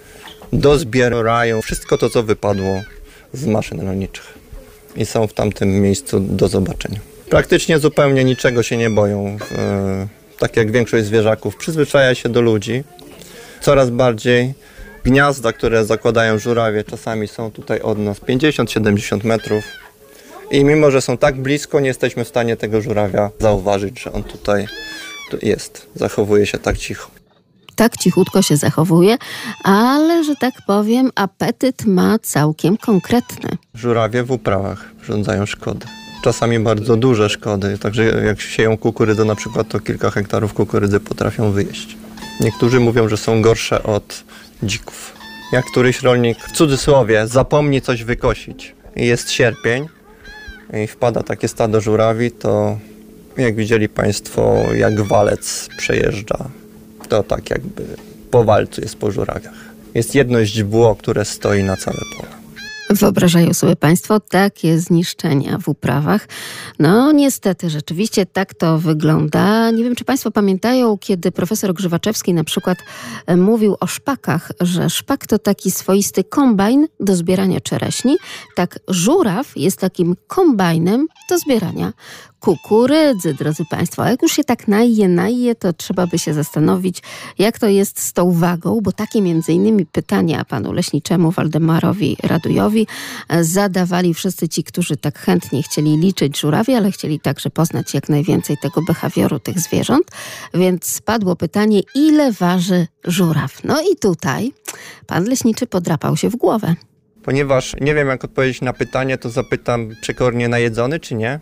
dozbierają wszystko to, co wypadło z maszyn rolniczych i są w tamtym miejscu do zobaczenia. Praktycznie zupełnie niczego się nie boją. Tak jak większość zwierzaków, przyzwyczaja się do ludzi. Coraz bardziej gniazda, które zakładają żurawie, czasami są tutaj od nas pięćdziesiąt do siedemdziesięciu metrów. I mimo, że są tak blisko, nie jesteśmy w stanie tego żurawia zauważyć, że on tutaj jest. Zachowuje się tak cicho. Tak cichutko się zachowuje, ale, że tak powiem, apetyt ma całkiem konkretny. Żurawie w uprawach wyrządzają szkody. Czasami bardzo duże szkody, także jak sieją kukurydzę na przykład, to kilka hektarów kukurydzy potrafią wyjeść. Niektórzy mówią, że są gorsze od dzików. Jak któryś rolnik, w cudzysłowie, zapomni coś wykosić i jest sierpień i wpada takie stado żurawi, to jak widzieli państwo, jak walec przejeżdża, to tak jakby po walcu jest po żurawiach. Jest jedno źdźbło, które stoi na całe pole. Wyobrażają sobie państwo takie zniszczenia w uprawach. No niestety, rzeczywiście tak to wygląda. Nie wiem, czy państwo pamiętają, kiedy profesor Grzywaczewski na przykład mówił o szpakach, że szpak to taki swoisty kombajn do zbierania czereśni. Tak żuraw jest takim kombajnem do zbierania kukurydzy, drodzy państwo. A jak już się tak naje, naje, to trzeba by się zastanowić, jak to jest z tą wagą, bo takie między innymi pytania panu leśniczemu Waldemarowi Radujowi zadawali wszyscy ci, którzy tak chętnie chcieli liczyć żurawie, ale chcieli także poznać jak najwięcej tego behawioru tych zwierząt. Więc padło pytanie, ile waży żuraw? No i tutaj pan leśniczy podrapał się w głowę. Ponieważ nie wiem, jak odpowiedzieć na pytanie, to zapytam przekornie, najedzony czy nie?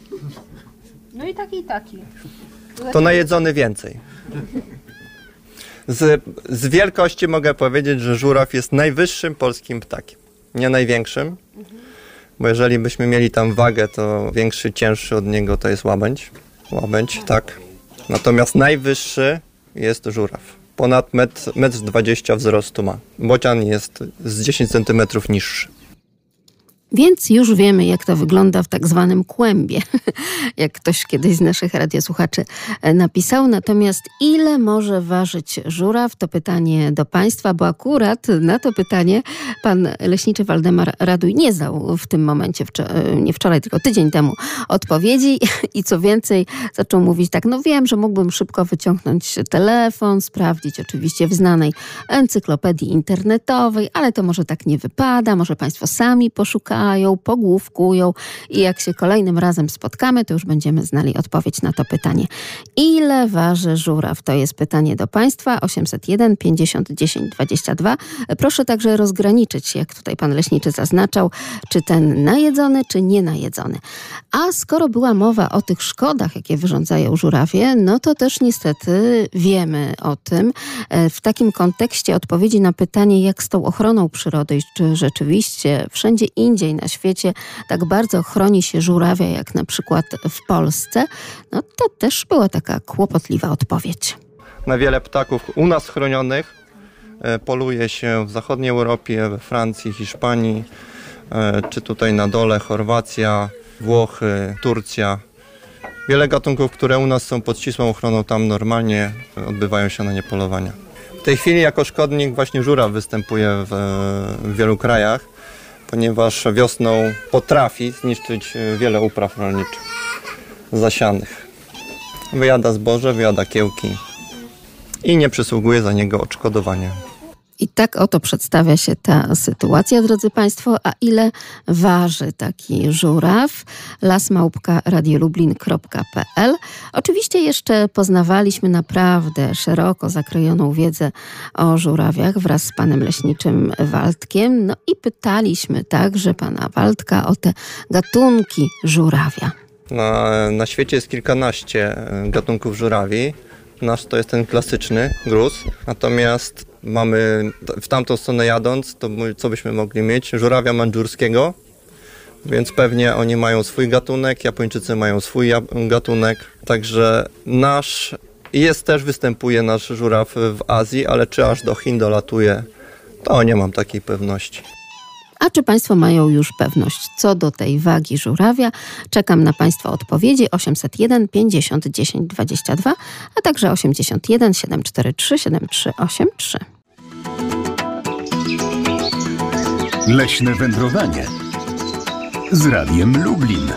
No i taki, i taki. To najedzony więcej. Z, z wielkości mogę powiedzieć, że żuraw jest najwyższym polskim ptakiem. Nie największym, bo jeżeli byśmy mieli tam wagę, to większy, cięższy od niego to jest łabędź. Łabędź, tak. Natomiast najwyższy jest żuraw. Ponad metr dwadzieścia wzrostu ma. Bocian jest z dziesięć centymetrów niższy. Więc już wiemy, jak to wygląda w tak zwanym kłębie, jak ktoś kiedyś z naszych radiosłuchaczy napisał. Natomiast ile może ważyć żuraw? To pytanie do państwa, bo akurat na to pytanie pan leśniczy Waldemar Raduj nie zdał w tym momencie, nie wczoraj, tylko tydzień temu odpowiedzi i co więcej zaczął mówić tak, no wiem, że mógłbym szybko wyciągnąć telefon, sprawdzić oczywiście w znanej encyklopedii internetowej, ale to może tak nie wypada, może państwo sami poszukają, pogłówkują i jak się kolejnym razem spotkamy, to już będziemy znali odpowiedź na to pytanie. Ile waży żuraw? To jest pytanie do państwa. osiemset jeden pięćdziesiąt dziesięć dwadzieścia dwa. Proszę także rozgraniczyć, jak tutaj pan leśniczy zaznaczał, czy ten najedzony, czy nienajedzony. A skoro była mowa o tych szkodach, jakie wyrządzają żurawie, no to też niestety wiemy o tym. W takim kontekście odpowiedzi na pytanie, jak z tą ochroną przyrody i czy rzeczywiście wszędzie indziej na świecie tak bardzo chroni się żurawia, jak na przykład w Polsce, no to też była taka kłopotliwa odpowiedź. Na wiele ptaków u nas chronionych poluje się w zachodniej Europie, we Francji, Hiszpanii, czy tutaj na dole Chorwacja, Włochy, Turcja. Wiele gatunków, które u nas są pod ścisłą ochroną, tam normalnie odbywają się na nie polowania. W tej chwili jako szkodnik właśnie żuraw występuje w, w wielu krajach, ponieważ wiosną potrafi zniszczyć wiele upraw rolniczych zasianych. Wyjada zboże, wyjada kiełki i nie przysługuje za niego odszkodowanie. I tak oto przedstawia się ta sytuacja, drodzy Państwo. A ile waży taki żuraw? las małpka radiolublin kropka p l. Oczywiście jeszcze poznawaliśmy naprawdę szeroko zakrojoną wiedzę o żurawiach wraz z panem leśniczym Waldkiem. No i pytaliśmy także pana Waldka o te gatunki żurawia. Na, na świecie jest kilkanaście gatunków żurawi. Nasz to jest ten klasyczny gruz, natomiast mamy w tamtą stronę jadąc, to co byśmy mogli mieć? Żurawia mandżurskiego, więc pewnie oni mają swój gatunek, Japończycy mają swój gatunek, także nasz jest też, występuje nasz żuraw w Azji, ale czy aż do Chin dolatuje, to nie mam takiej pewności. A czy Państwo mają już pewność co do tej wagi żurawia? Czekam na Państwa odpowiedzi osiemset jeden pięćdziesiąt dziesięć dwadzieścia dwa, a także osiemdziesiąt jeden siedemset czterdzieści trzy siedemdziesiąt trzy osiemdziesiąt trzy. Leśne wędrowanie z Radiem Lublin.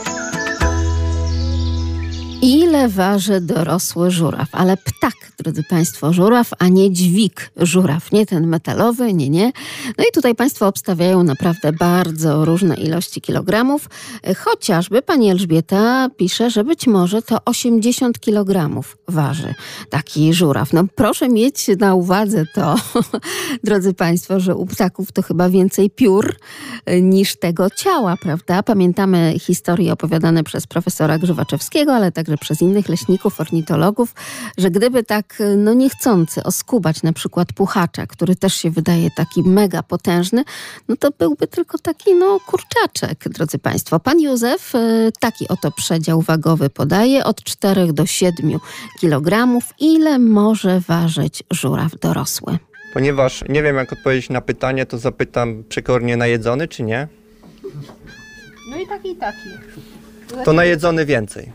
Ile waży dorosły żuraw? Ale ptak, drodzy Państwo, żuraw, a nie dźwig żuraw. Nie ten metalowy, nie, nie. No i tutaj Państwo obstawiają naprawdę bardzo różne ilości kilogramów. Chociażby pani Elżbieta pisze, że być może to osiemdziesiąt kilogramów waży taki żuraw. No proszę mieć na uwadze to, drodzy Państwo, że u ptaków to chyba więcej piór niż tego ciała, prawda? Pamiętamy historie opowiadane przez profesora Grzywaczewskiego, ale także przez innych leśników, ornitologów, że gdyby tak no niechcący oskubać na przykład puchacza, który też się wydaje taki mega potężny, no to byłby tylko taki no kurczaczek, drodzy Państwo. Pan Józef taki oto przedział wagowy podaje od czterech do siedmiu kilogramów. Ile może ważyć żuraw dorosły? Ponieważ nie wiem jak odpowiedzieć na pytanie, to zapytam przekornie, najedzony czy nie? No i taki i taki. To najedzony więcej.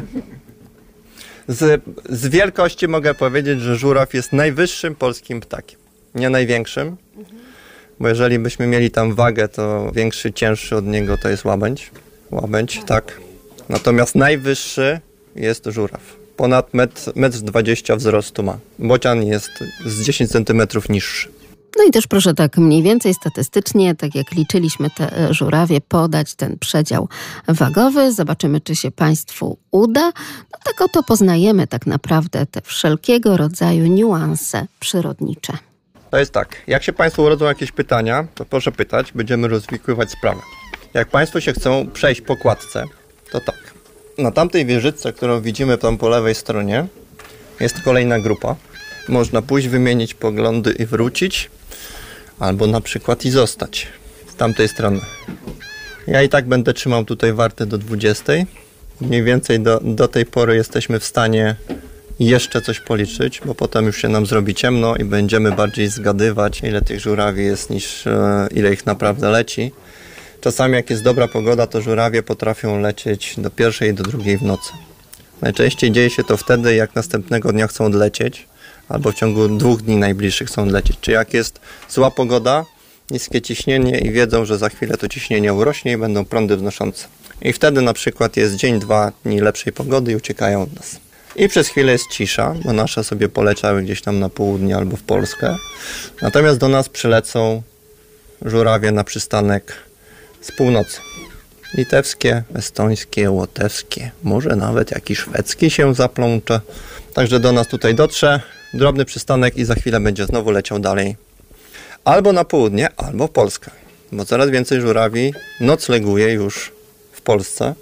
Z, z wielkości mogę powiedzieć, że żuraw jest najwyższym polskim ptakiem. Nie największym, bo jeżeli byśmy mieli tam wagę, to większy, cięższy od niego to jest łabędź. Łabędź, tak. Natomiast najwyższy jest żuraw. Ponad metr dwadzieścia wzrostu ma. Bocian jest z dziesięć centymetrów niższy. No i też proszę tak mniej więcej statystycznie, tak jak liczyliśmy te żurawie, podać ten przedział wagowy. Zobaczymy, czy się Państwu uda. No tak oto poznajemy tak naprawdę te wszelkiego rodzaju niuanse przyrodnicze. To jest tak, jak się Państwu urodzą jakieś pytania, to proszę pytać, będziemy rozwikływać sprawę. Jak Państwo się chcą przejść po kładce, to tak. Na tamtej wieżyczce, którą widzimy tam po lewej stronie, jest kolejna grupa. Można pójść, wymienić poglądy i wrócić, albo na przykład i zostać z tamtej strony. Ja i tak będę trzymał tutaj wartę do dwudziestej. Mniej więcej do, do tej pory jesteśmy w stanie jeszcze coś policzyć, bo potem już się nam zrobi ciemno i będziemy bardziej zgadywać, ile tych żurawi jest, niż e, ile ich naprawdę leci. Czasami jak jest dobra pogoda, to żurawie potrafią lecieć do pierwszej i do drugiej w nocy. Najczęściej dzieje się to wtedy, jak następnego dnia chcą odlecieć, albo w ciągu dwóch dni najbliższych chcą odlecieć. Czy jak jest zła pogoda, niskie ciśnienie i wiedzą, że za chwilę to ciśnienie urośnie i będą prądy wznoszące. I wtedy na przykład jest dzień, dwa dni lepszej pogody i uciekają od nas. I przez chwilę jest cisza, bo nasze sobie poleciały gdzieś tam na południe albo w Polskę. Natomiast do nas przylecą żurawie na przystanek z północy. Litewskie, estońskie, łotewskie, może nawet jakiś szwedzki się zaplącze. Także do nas tutaj dotrze, drobny przystanek i za chwilę będzie znowu leciał dalej. Albo na południe, albo w Polskę. Bo coraz więcej żurawi nocleguje już w Polsce,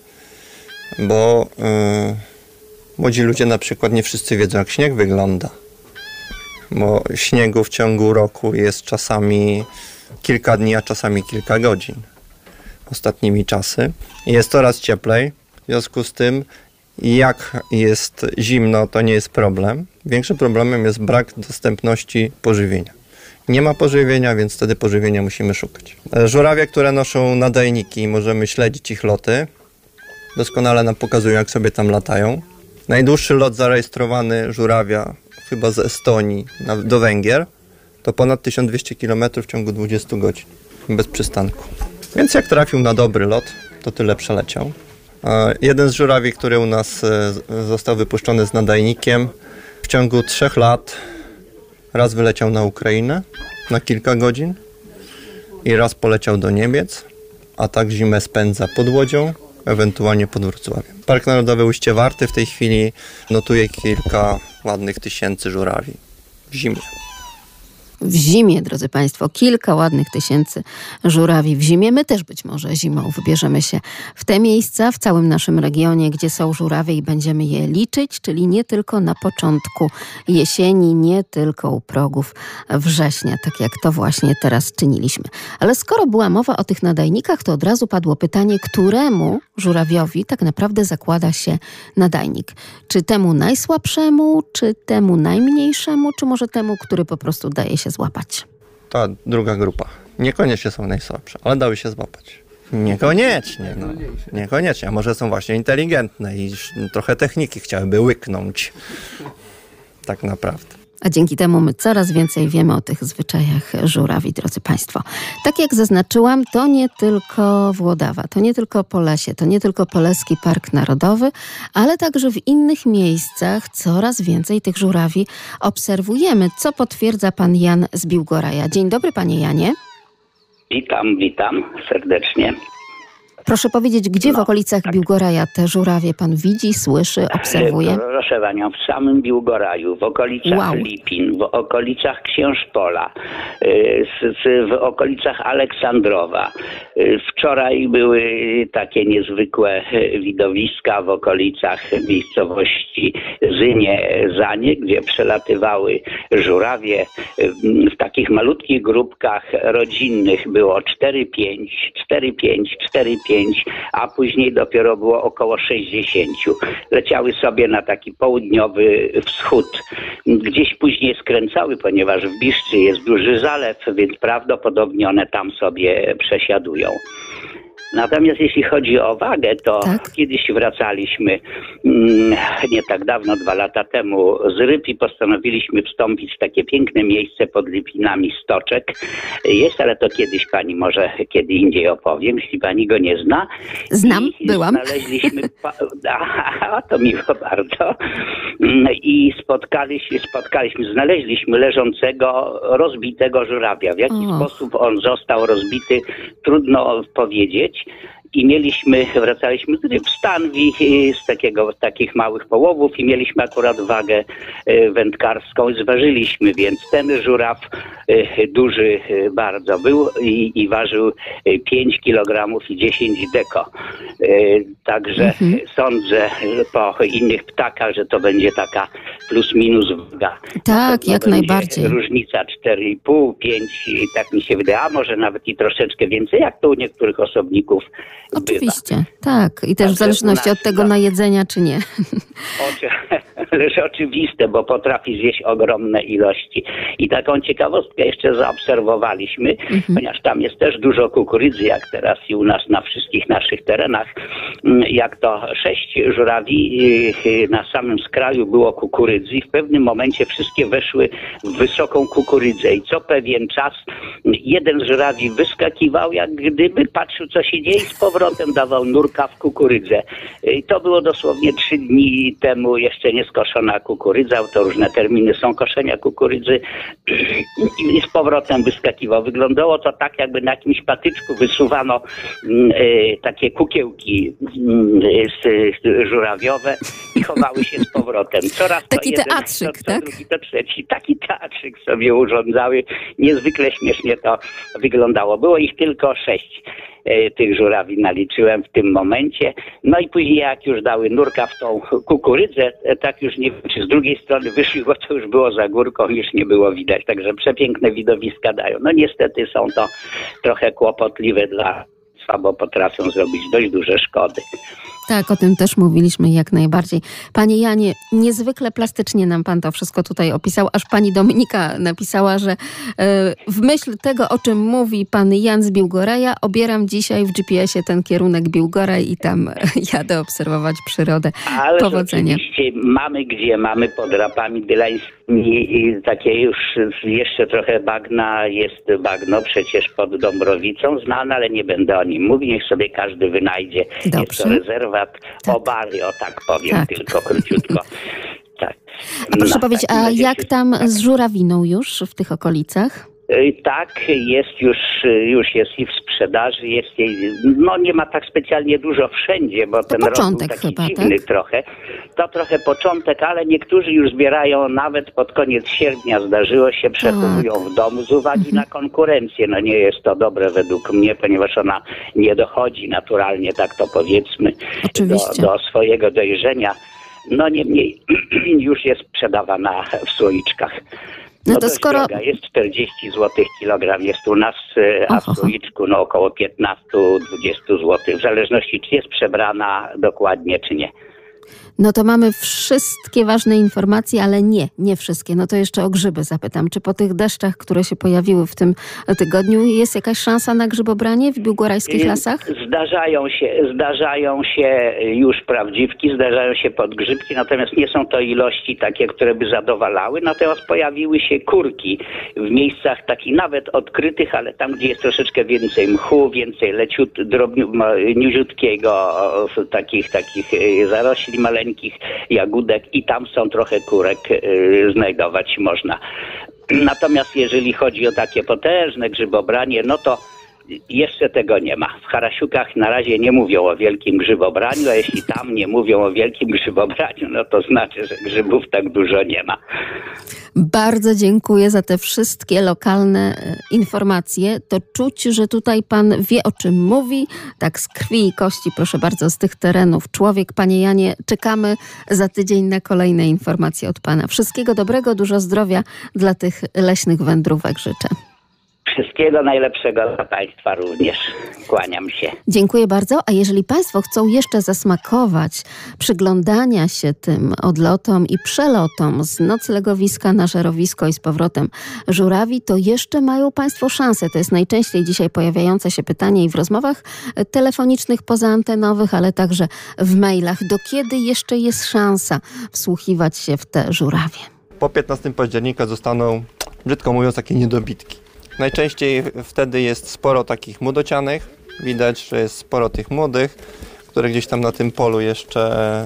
bo yy, młodzi ludzie na przykład nie wszyscy wiedzą, jak śnieg wygląda. Bo śniegu w ciągu roku jest czasami kilka dni, a czasami kilka godzin. Ostatnimi czasy. Jest coraz cieplej, w związku z tym jak jest zimno, to nie jest problem. Większym problemem jest brak dostępności pożywienia. W nie ma pożywienia, więc wtedy pożywienia musimy szukać. Żurawie, które noszą nadajniki, możemy śledzić ich loty. Doskonale nam pokazują, jak sobie tam latają. Najdłuższy lot zarejestrowany żurawia, chyba z Estonii na, do Węgier, to ponad tysiąc dwieście kilometrów w ciągu dwudziestu godzin, bez przystanku. Więc jak trafił na dobry lot, to tyle przeleciał. Jeden z żurawi, który u nas został wypuszczony z nadajnikiem, w ciągu trzech lat raz wyleciał na Ukrainę na kilka godzin i raz poleciał do Niemiec, a tak zimę spędza pod Łodzią, ewentualnie pod Wrocławiem. Park Narodowy Ujście Warty w tej chwili notuje kilka ładnych tysięcy żurawi w zimie. W zimie, drodzy Państwo, kilka ładnych tysięcy żurawi w zimie. My też być może zimą wybierzemy się w te miejsca w całym naszym regionie, gdzie są żurawie i będziemy je liczyć, czyli nie tylko na początku jesieni, nie tylko u progów września, tak jak to właśnie teraz czyniliśmy. Ale skoro była mowa o tych nadajnikach, to od razu padło pytanie, któremu żurawiowi tak naprawdę zakłada się nadajnik? Czy temu najsłabszemu, czy temu najmniejszemu, czy może temu, który po prostu daje się złapać? Ta druga grupa. Niekoniecznie są najsłabsze, ale dały się złapać. Niekoniecznie. No. Niekoniecznie. A może są właśnie inteligentne i trochę techniki chciałyby łyknąć. Tak naprawdę. A dzięki temu my coraz więcej wiemy o tych zwyczajach żurawi, drodzy Państwo. Tak jak zaznaczyłam, to nie tylko Włodawa, to nie tylko Polesie, to nie tylko Poleski Park Narodowy, ale także w innych miejscach coraz więcej tych żurawi obserwujemy, co potwierdza pan Jan z Biłgoraja. Dzień dobry, panie Janie. Witam, witam serdecznie. Proszę powiedzieć, gdzie no, w okolicach tak. Biłgoraja te żurawie pan widzi, słyszy, obserwuje? Proszę panią, w samym Biłgoraju, w okolicach wow. Lipin, w okolicach Księżpola, w okolicach Aleksandrowa. Wczoraj były takie niezwykłe widowiska w okolicach miejscowości Zynie-Zanie, gdzie przelatywały żurawie w takich malutkich grupkach rodzinnych. Było cztery pięć, cztery pięć, cztery pięć, a później dopiero było około sześćdziesięciu. Leciały sobie na taki południowy wschód. Gdzieś później skręcały, ponieważ w Biszczy jest duży zalew, więc prawdopodobnie one tam sobie przesiadują. Natomiast jeśli chodzi o wagę, to tak. kiedyś wracaliśmy mm, nie tak dawno, dwa lata temu z Ryb i postanowiliśmy wstąpić w takie piękne miejsce pod Lipinami Stoczek. Jest, ale to kiedyś pani może kiedy indziej opowiem, jeśli pani go nie zna. Znam, I byłam. Znaleźliśmy, a, to miło bardzo. I spotkaliśmy, spotkaliśmy, znaleźliśmy leżącego, rozbitego żurawia. W jaki o. sposób on został rozbity, trudno powiedzieć. I mieliśmy, wracaliśmy z ryb Stanwi, z takiego, takich małych połowów i mieliśmy akurat wagę wędkarską i zważyliśmy, więc ten żuraw duży bardzo był i, i ważył pięć kilogramów i dziesięć deko. Także mhm. sądzę po innych ptakach, że to będzie taka plus minus waga. Tak, jak najbardziej. Różnica cztery i pół, pięć, tak mi się wydaje, a może nawet i troszeczkę więcej, jak to u niektórych osobników Oczywiście, bywa. tak. I też Także w zależności od tego, na jedzenia czy nie. Oczy, oczywiste, bo potrafi zjeść ogromne ilości. I taką ciekawostkę jeszcze zaobserwowaliśmy, mhm. ponieważ tam jest też dużo kukurydzy, jak teraz i u nas na wszystkich naszych terenach. Jak to sześć żurawi na samym skraju było kukurydzy i w pewnym momencie wszystkie weszły w wysoką kukurydzę. I co pewien czas jeden z żurawi wyskakiwał, jak gdyby patrzył, co się dzieje, i z powrotem dawał nurka w kukurydzę. I to było dosłownie trzy dni temu jeszcze nieskoszona kukurydza, to różne terminy są koszenia kukurydzy, i z powrotem wyskakiwał. Wyglądało to tak, jakby na jakimś patyczku wysuwano y, takie kukiełki y, żurawiowe i chowały się z powrotem. Coraz Taki to jeden, teatrzyk, to, to tak? drugi, to trzeci. Taki teatrzyk sobie urządzały. Niezwykle śmiesznie to wyglądało. Było ich tylko sześć. Tych żurawi naliczyłem w tym momencie. No i później jak już dały nurka w tą kukurydzę, tak już nie wiem, czy z drugiej strony wyszli, bo to już było za górką, już nie było widać. Także przepiękne widowiska dają. No niestety są to trochę kłopotliwe dla, bo potrafią zrobić dość duże szkody. Tak, o tym też mówiliśmy jak najbardziej. Panie Janie, niezwykle plastycznie nam pan to wszystko tutaj opisał, aż pani Dominika napisała, że w myśl tego, o czym mówi pan Jan z Biłgoraja, obieram dzisiaj w G P S ie ten kierunek Biłgoraj i tam jadę obserwować przyrodę. Ale powodzenia. Oczywiście mamy gdzie, mamy pod Rapami Dylańskimi takie już jeszcze trochę bagna, jest bagno przecież pod Dąbrowicą znane, ale nie będę o nim mówił, niech sobie każdy wynajdzie. Dobrze. Jest to rezerwat tak. Obary, o tak powiem, tak. tylko króciutko. Tak. A proszę no, powiedzieć, a jak tam z żurawiną już w tych okolicach? Tak, jest już, już jest i w sprzedaży, jest jej, no nie ma tak specjalnie dużo wszędzie, bo to ten rok był taki chyba, dziwny tak? trochę. To trochę początek, ale niektórzy już zbierają nawet pod koniec sierpnia, zdarzyło się, przechowują tak. w domu z uwagi mhm. na konkurencję. No nie jest to dobre według mnie, ponieważ ona nie dochodzi naturalnie, tak to powiedzmy, do, do swojego dojrzenia. No niemniej już jest sprzedawana w słoiczkach. No, no to skoro... droga. Jest czterdzieści złotych kilogram, jest u nas, a w słoiczku no około piętnaście do dwudziestu złotych, w zależności czy jest przebrana dokładnie, czy nie. No to mamy wszystkie ważne informacje, ale nie, nie wszystkie. No to jeszcze o grzyby zapytam. Czy po tych deszczach, które się pojawiły w tym tygodniu, jest jakaś szansa na grzybobranie w biłgorajskich lasach? Zdarzają się, zdarzają się już prawdziwki, zdarzają się podgrzybki, natomiast nie są to ilości takie, które by zadowalały. Natomiast pojawiły się kurki w miejscach takich nawet odkrytych, ale tam, gdzie jest troszeczkę więcej mchu, więcej leciut, drobniuziutkiego, takich, takich zarośli maleńkich, jagódek i tam są trochę kurek y, znajdować można. Natomiast jeżeli chodzi o takie potężne grzybobranie, no to jeszcze tego nie ma. W Harasiukach na razie nie mówią o wielkim grzybobraniu, a jeśli tam nie mówią o wielkim grzybobraniu, no to znaczy, że grzybów tak dużo nie ma. Bardzo dziękuję za te wszystkie lokalne informacje. To czuć, że tutaj pan wie, o czym mówi. Tak z krwi i kości, proszę bardzo, z tych terenów. Człowiek, panie Janie, czekamy za tydzień na kolejne informacje od pana. Wszystkiego dobrego, dużo zdrowia dla tych leśnych wędrówek życzę. Wszystkiego najlepszego dla państwa również. Kłaniam się. Dziękuję bardzo. A jeżeli państwo chcą jeszcze zasmakować przyglądania się tym odlotom i przelotom z noclegowiska na żerowisko i z powrotem żurawi, to jeszcze mają państwo szansę. To jest najczęściej dzisiaj pojawiające się pytanie i w rozmowach telefonicznych pozaantenowych, ale także w mailach. Do kiedy jeszcze jest szansa wsłuchiwać się w te żurawie? Po piętnastego października zostaną, brzydko mówiąc, takie niedobitki. Najczęściej wtedy jest sporo takich młodocianych, widać, że jest sporo tych młodych, które gdzieś tam na tym polu jeszcze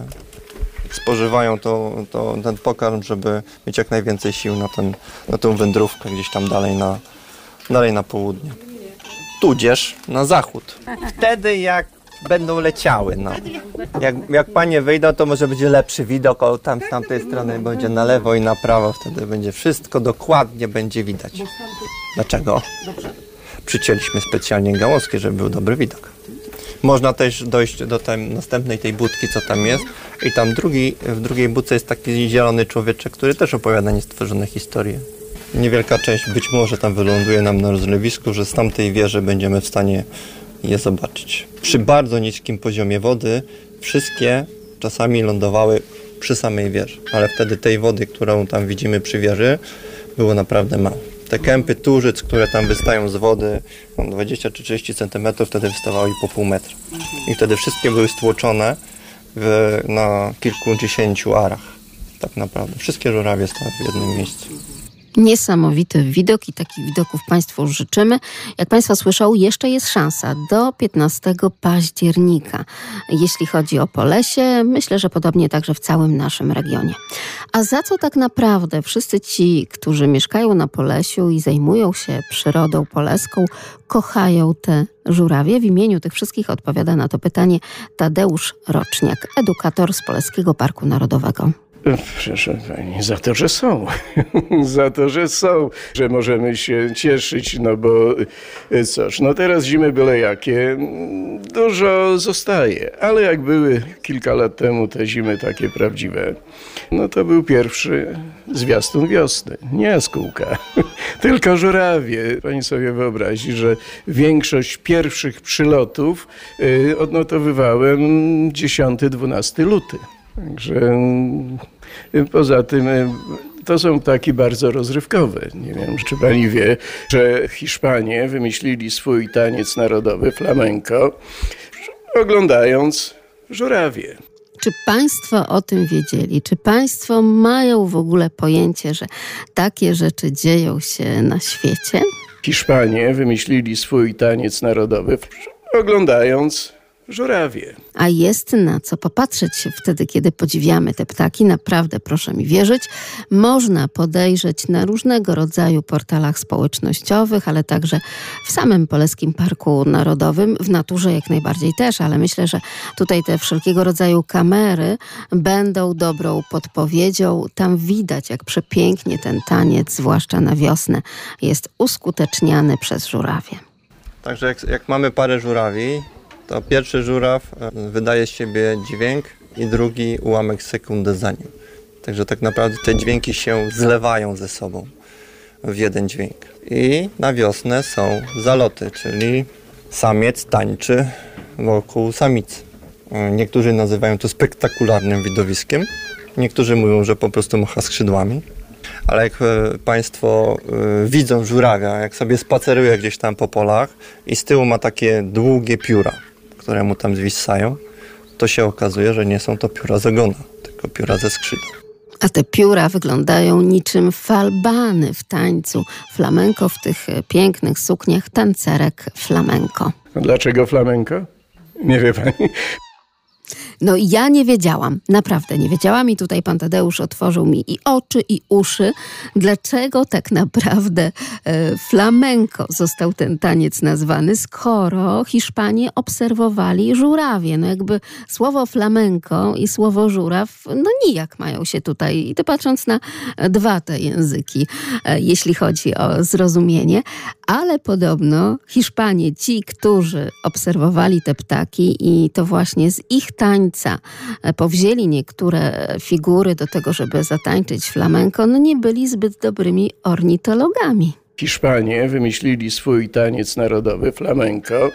spożywają to, to, ten pokarm, żeby mieć jak najwięcej sił na, ten, na tą wędrówkę gdzieś tam dalej na, dalej na południe. Tudzież na zachód. Wtedy jak będą leciały. No. Jak, jak panie wyjdą, to może będzie lepszy widok, o tam z tamtej strony będzie na lewo i na prawo, wtedy będzie wszystko dokładnie będzie widać. Dlaczego? Przycięliśmy specjalnie gałązki, żeby był dobry widok. Można też dojść do tej następnej tej budki, co tam jest, i tam drugi, w drugiej budce jest taki zielony człowieczek, który też opowiada niestworzone historie. Niewielka część być może tam wyląduje nam na rozlewisku, że z tamtej wieży będziemy w stanie je zobaczyć. Przy bardzo niskim poziomie wody wszystkie czasami lądowały przy samej wieży, ale wtedy tej wody, którą tam widzimy przy wieży, było naprawdę mało. Te kępy tużyc, które tam wystają z wody, mam dwadzieścia czy trzydzieści centymetrów, wtedy wystawały po pół metra. I wtedy wszystkie były stłoczone w, na kilkudziesięciu arach. Tak naprawdę. Wszystkie żurawie stały w jednym miejscu. Niesamowity widok i takich widoków państwu życzymy. Jak państwo słyszą, jeszcze jest szansa do piętnastego października. Jeśli chodzi o Polesie, myślę, że podobnie także w całym naszym regionie. A za co tak naprawdę wszyscy ci, którzy mieszkają na Polesiu i zajmują się przyrodą poleską, kochają te żurawie? W imieniu tych wszystkich odpowiada na to pytanie Tadeusz Roczniak, edukator z Poleskiego Parku Narodowego. Proszę pani, za to, że są. Za to, że są, że możemy się cieszyć, no bo cóż, no teraz zimy byle jakie, dużo zostaje, ale jak były kilka lat temu te zimy takie prawdziwe, no to był pierwszy zwiastun wiosny, nie jaskółka, tylko żurawie. Pani sobie wyobrazi, że większość pierwszych przylotów odnotowywałem dziesiąty dwunasty luty. Także poza tym to są ptaki bardzo rozrywkowe. Nie wiem, czy pani wie, że Hiszpanie wymyślili swój taniec narodowy flamenco, oglądając żurawie. Czy państwo o tym wiedzieli? Czy państwo mają w ogóle pojęcie, że takie rzeczy dzieją się na świecie? Hiszpanie wymyślili swój taniec narodowy, oglądając żurawie. A jest na co popatrzeć się wtedy, kiedy podziwiamy te ptaki. Naprawdę, proszę mi wierzyć, można podejrzeć na różnego rodzaju portalach społecznościowych, ale także w samym Polskim Parku Narodowym, w naturze jak najbardziej też, ale myślę, że tutaj te wszelkiego rodzaju kamery będą dobrą podpowiedzią. Tam widać, jak przepięknie ten taniec, zwłaszcza na wiosnę, jest uskuteczniany przez żurawie. Także jak, jak mamy parę żurawi, to pierwszy żuraw wydaje z siebie dźwięk i drugi ułamek sekundy za nim. Także tak naprawdę te dźwięki się zlewają ze sobą w jeden dźwięk. I na wiosnę są zaloty, czyli samiec tańczy wokół samicy. Niektórzy nazywają to spektakularnym widowiskiem, niektórzy mówią, że po prostu macha skrzydłami. Ale jak państwo widzą żurawia, jak sobie spaceruje gdzieś tam po polach i z tyłu ma takie długie pióra, które mu tam zwisają, to się okazuje, że nie są to pióra z ogona, tylko pióra ze skrzydła. A te pióra wyglądają niczym falbany w tańcu flamenco, w tych pięknych sukniach tancerek flamenco. A dlaczego flamenco? Nie wie pani? No ja nie wiedziałam, naprawdę nie wiedziałam i tutaj pan Tadeusz otworzył mi i oczy, i uszy, dlaczego tak naprawdę e, flamenco został ten taniec nazwany, skoro Hiszpanie obserwowali żurawie. No jakby słowo flamenco i słowo żuraw, no nijak mają się tutaj, i to patrząc na dwa te języki, e, jeśli chodzi o zrozumienie, ale podobno Hiszpanie, ci, którzy obserwowali te ptaki i to właśnie z ich tańca powzięli niektóre figury do tego, żeby zatańczyć flamenco, no nie byli zbyt dobrymi ornitologami. Hiszpanie wymyślili swój taniec narodowy flamenco,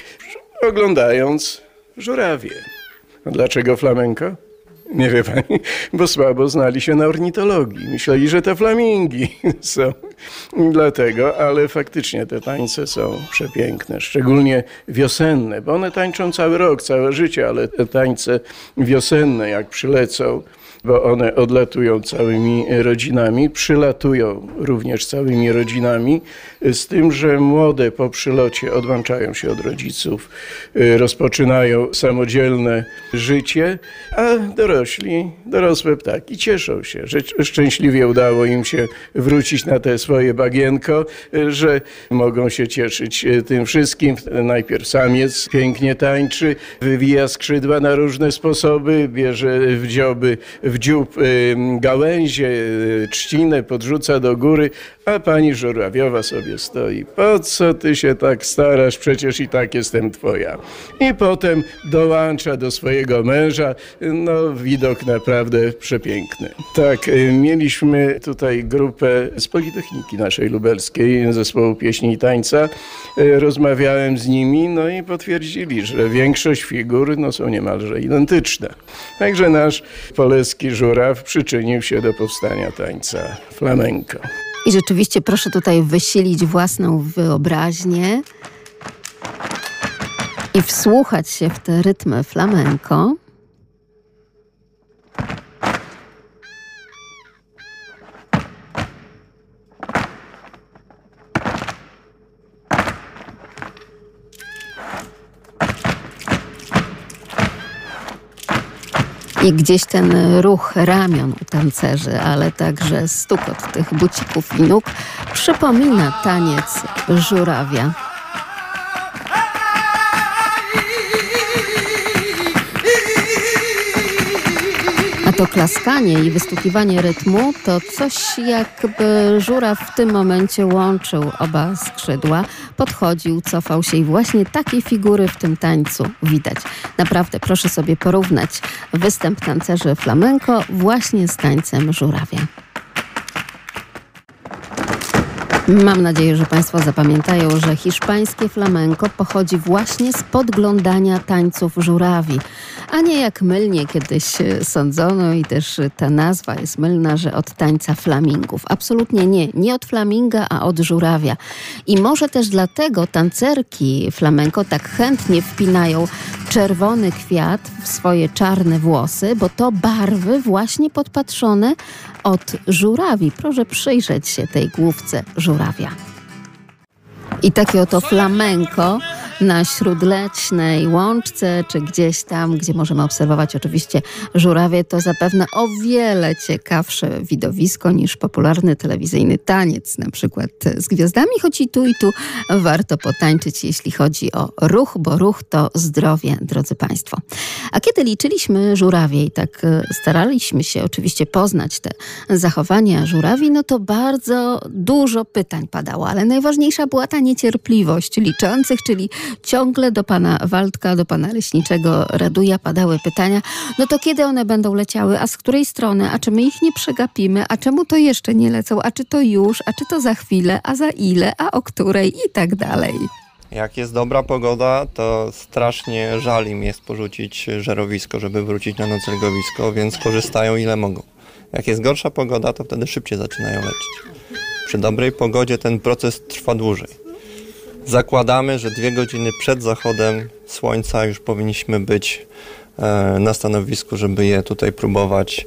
oglądając żurawie. A dlaczego flamenco? Nie wie pani, bo słabo znali się na ornitologii. Myśleli, że to flamingi są. Dlatego, ale faktycznie te tańce są przepiękne, szczególnie wiosenne, bo one tańczą cały rok, całe życie, ale te tańce wiosenne, jak przylecą, bo one odlatują całymi rodzinami, przylatują również całymi rodzinami, z tym, że młode po przylocie odłączają się od rodziców, rozpoczynają samodzielne życie, a dorośli, dorosłe ptaki cieszą się, że szczęśliwie udało im się wrócić na te swoje bagienko, że mogą się cieszyć tym wszystkim. Najpierw samiec pięknie tańczy, wywija skrzydła na różne sposoby, bierze w dzioby, w dziób gałęzie, trzcinę podrzuca do góry, a pani żurawiowa sobie stoi. Po co ty się tak starasz? Przecież i tak jestem twoja. I potem dołącza do swojego męża. No, widok naprawdę przepiękny. Tak, mieliśmy tutaj grupę z Politechniki naszej lubelskiej, zespołu pieśni i tańca. Rozmawiałem z nimi, no i potwierdzili, że większość figur no, są niemalże identyczne. Także nasz poleski żuraw przyczynił się do powstania tańca flamenco. I rzeczywiście proszę tutaj wysilić własną wyobraźnię i wsłuchać się w te rytmy flamenco. I gdzieś ten ruch ramion u tancerzy, ale także stukot tych bucików i nóg przypomina taniec żurawia. A To klaskanie i wystukiwanie rytmu to coś, jakby żuraw w tym momencie łączył oba skrzydła, podchodził, cofał się i właśnie takie figury w tym tańcu widać. Naprawdę proszę sobie porównać występ tancerzy flamenco właśnie z tańcem żurawia. Mam nadzieję, że Państwo zapamiętają, że hiszpańskie flamenco pochodzi właśnie z podglądania tańców żurawi, a nie jak mylnie kiedyś sądzono i też ta nazwa jest mylna, że od tańca flamingów. Absolutnie nie, nie od flaminga, a od żurawia. I może też dlatego tancerki flamenco tak chętnie wpinają czerwony kwiat w swoje czarne włosy, bo to barwy właśnie podpatrzone od żurawi. Proszę przyjrzeć się tej główce żurawia. I takie oto flamenco na Śródlecznej Łączce, czy gdzieś tam, gdzie możemy obserwować oczywiście żurawie, to zapewne o wiele ciekawsze widowisko niż popularny telewizyjny taniec, na przykład z gwiazdami, choć i tu i tu warto potańczyć, jeśli chodzi o ruch, bo ruch to zdrowie, drodzy Państwo. A kiedy liczyliśmy żurawie i tak staraliśmy się oczywiście poznać te zachowania żurawi, no to bardzo dużo pytań padało, ale najważniejsza była ta niecierpliwość liczących, czyli ciągle do pana Waldka, do pana leśniczego Raduja padały pytania, no to kiedy one będą leciały, a z której strony, a czy my ich nie przegapimy, a czemu to jeszcze nie lecą, a czy to już, a czy to za chwilę, a za ile, a o której i tak dalej. Jak jest dobra pogoda, to strasznie żal im jest porzucić żerowisko, żeby wrócić na noclegowisko, więc korzystają ile mogą. Jak jest gorsza pogoda, to wtedy szybciej zaczynają lecieć. Przy dobrej pogodzie ten proces trwa dłużej. Zakładamy, że dwie godziny przed zachodem słońca już powinniśmy być e, na stanowisku, żeby je tutaj próbować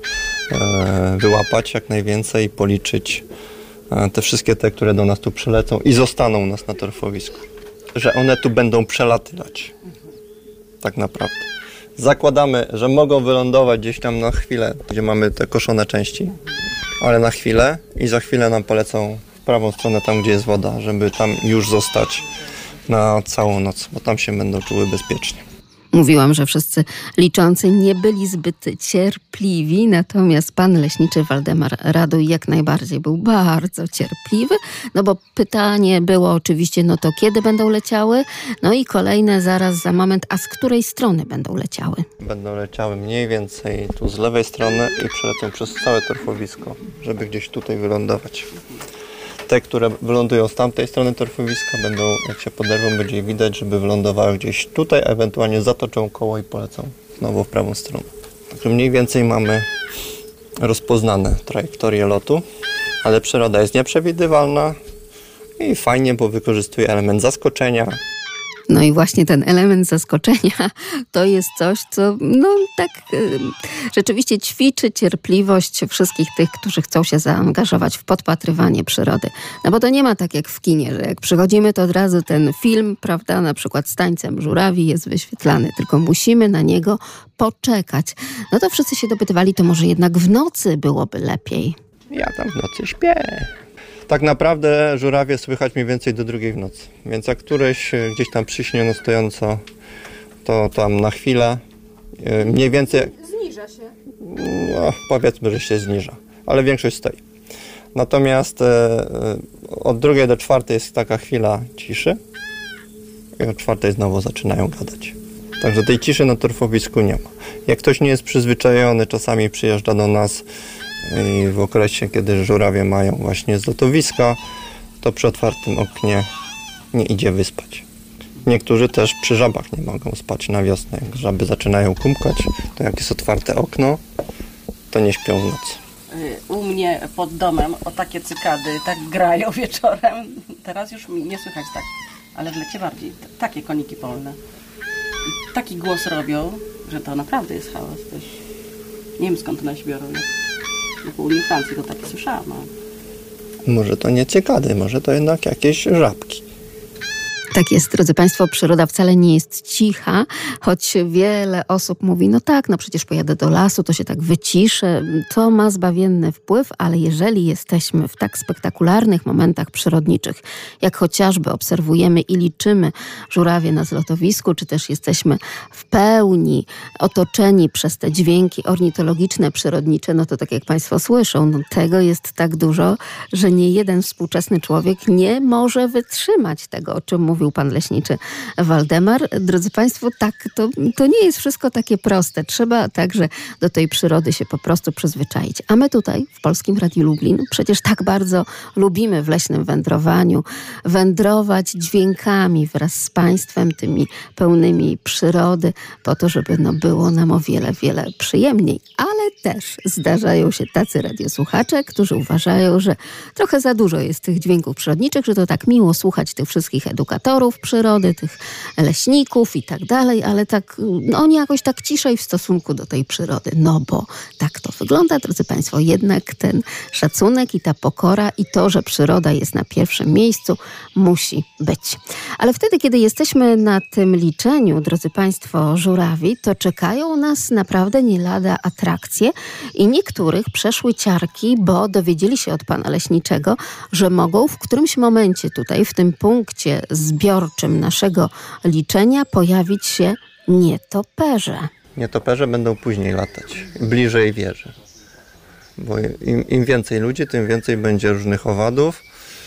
e, wyłapać jak najwięcej i policzyć e, te wszystkie te, które do nas tu przylecą i zostaną u nas na torfowisku. Że one tu będą przelatywać. Tak naprawdę. Zakładamy, że mogą wylądować gdzieś tam na chwilę, gdzie mamy te koszone części, ale na chwilę i za chwilę nam polecą w prawą stronę, tam gdzie jest woda, żeby tam już zostać na całą noc, bo tam się będą czuły bezpiecznie. Mówiłam, że wszyscy liczący nie byli zbyt cierpliwi, natomiast pan leśniczy Waldemar Raduj jak najbardziej był bardzo cierpliwy, no bo pytanie było oczywiście, no to kiedy będą leciały? No i kolejne zaraz za moment, a z której strony będą leciały? Będą leciały mniej więcej tu z lewej strony i przelecą przez całe torfowisko, żeby gdzieś tutaj wylądować. Te, które wylądują z tamtej strony torfowiska, będą, jak się poderwą, będzie widać, żeby wylądowały gdzieś tutaj, ewentualnie zatoczą koło i polecą znowu w prawą stronę. Także mniej więcej mamy rozpoznane trajektorię lotu, ale przyroda jest nieprzewidywalna i fajnie, bo wykorzystuje element zaskoczenia. No i właśnie ten element zaskoczenia to jest coś, co no tak y, rzeczywiście ćwiczy cierpliwość wszystkich tych, którzy chcą się zaangażować w podpatrywanie przyrody. No bo to nie ma tak jak w kinie, że jak przychodzimy, to od razu ten film, prawda, na przykład z tańcem żurawi jest wyświetlany, tylko musimy na niego poczekać. No to wszyscy się dopytywali, to może jednak w nocy byłoby lepiej. Ja tam w nocy śpię. Tak naprawdę żurawie słychać mniej więcej do drugiej w nocy, więc jak któreś gdzieś tam przyśnie no stojąco, to tam na chwilę, mniej więcej... Zniża się. No, powiedzmy, że się zniża, ale większość stoi. Natomiast e, od drugiej do czwartej jest taka chwila ciszy i od czwartej znowu zaczynają gadać. Także tej ciszy na torfowisku nie ma. Jak ktoś nie jest przyzwyczajony, czasami przyjeżdża do nas i w okresie, kiedy żurawie mają właśnie zlotowiska, to przy otwartym oknie nie idzie wyspać. Niektórzy też przy żabach nie mogą spać na wiosnę. Jak żaby zaczynają kumkać, to jak jest otwarte okno, to nie śpią w nocy. U mnie pod domem o takie cykady tak grają wieczorem. Teraz już nie słychać tak, ale w lecie bardziej. Takie koniki polne. I taki głos robią, że to naprawdę jest hałas też. Nie wiem skąd one się biorą. Na południu Francji to takie słyszałam. Może to nie cykady, może to jednak jakieś żabki. Tak jest, drodzy Państwo, przyroda wcale nie jest cicha, choć wiele osób mówi, no tak, no przecież pojadę do lasu, to się tak wyciszę, to ma zbawienny wpływ, ale jeżeli jesteśmy w tak spektakularnych momentach przyrodniczych, jak chociażby obserwujemy i liczymy żurawie na zlotowisku, czy też jesteśmy w pełni otoczeni przez te dźwięki ornitologiczne, przyrodnicze, no to tak jak Państwo słyszą, no tego jest tak dużo, że nie jeden współczesny człowiek nie może wytrzymać tego, o czym mówił pan leśniczy Waldemar. Drodzy Państwo, tak, to, to nie jest wszystko takie proste. Trzeba także do tej przyrody się po prostu przyzwyczaić. A my tutaj w Polskim Radiu Lublin przecież tak bardzo lubimy w leśnym wędrowaniu wędrować dźwiękami wraz z Państwem, tymi pełnymi przyrody, po to, żeby no, było nam o wiele, wiele przyjemniej. Ale też zdarzają się tacy radiosłuchacze, którzy uważają, że trochę za dużo jest tych dźwięków przyrodniczych, że to tak miło słuchać tych wszystkich edukatorów przyrody, tych leśników i tak dalej, ale tak, no oni jakoś tak ciszej w stosunku do tej przyrody. No bo tak to wygląda, drodzy Państwo, jednak ten szacunek i ta pokora i to, że przyroda jest na pierwszym miejscu, musi być. Ale wtedy, kiedy jesteśmy na tym liczeniu, drodzy Państwo, żurawi, to czekają nas naprawdę nie lada atrakcje i niektórych przeszły ciarki, bo dowiedzieli się od pana leśniczego, że mogą w którymś momencie tutaj, w tym punkcie zbiorczym naszego liczenia pojawić się nietoperze. Nietoperze będą później latać, bliżej wieży. Bo im, im więcej ludzi, tym więcej będzie różnych owadów,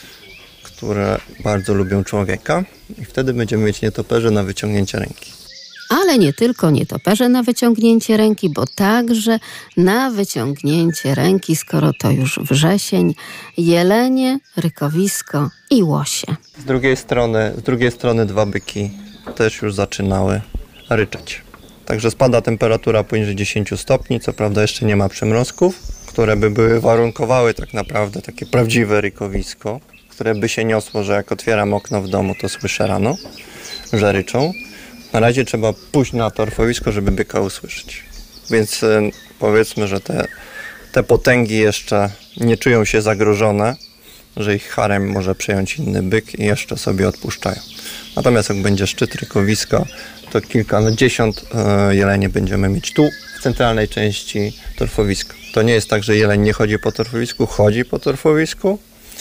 które bardzo lubią człowieka i wtedy będziemy mieć nietoperze na wyciągnięcie ręki. Ale nie tylko nietoperze na wyciągnięcie ręki, bo także na wyciągnięcie ręki, skoro to już wrzesień, jelenie, rykowisko i łosie. Z drugiej strony, z drugiej strony dwa byki też już zaczynały ryczeć. Także spada temperatura poniżej dziesięć stopni, co prawda jeszcze nie ma przymrozków, które by były warunkowały tak naprawdę takie prawdziwe rykowisko, które by się niosło, że jak otwieram okno w domu, to słyszę rano, że ryczą. Na razie trzeba pójść na torfowisko, żeby byka usłyszeć. Więc y, powiedzmy, że te, te potęgi jeszcze nie czują się zagrożone, że ich harem może przejąć inny byk i jeszcze sobie odpuszczają. Natomiast jak będzie szczyt rykowiska, to kilkadziesiąt y, jeleni będziemy mieć tu, w centralnej części torfowiska. To nie jest tak, że jeleń nie chodzi po torfowisku, chodzi po torfowisku.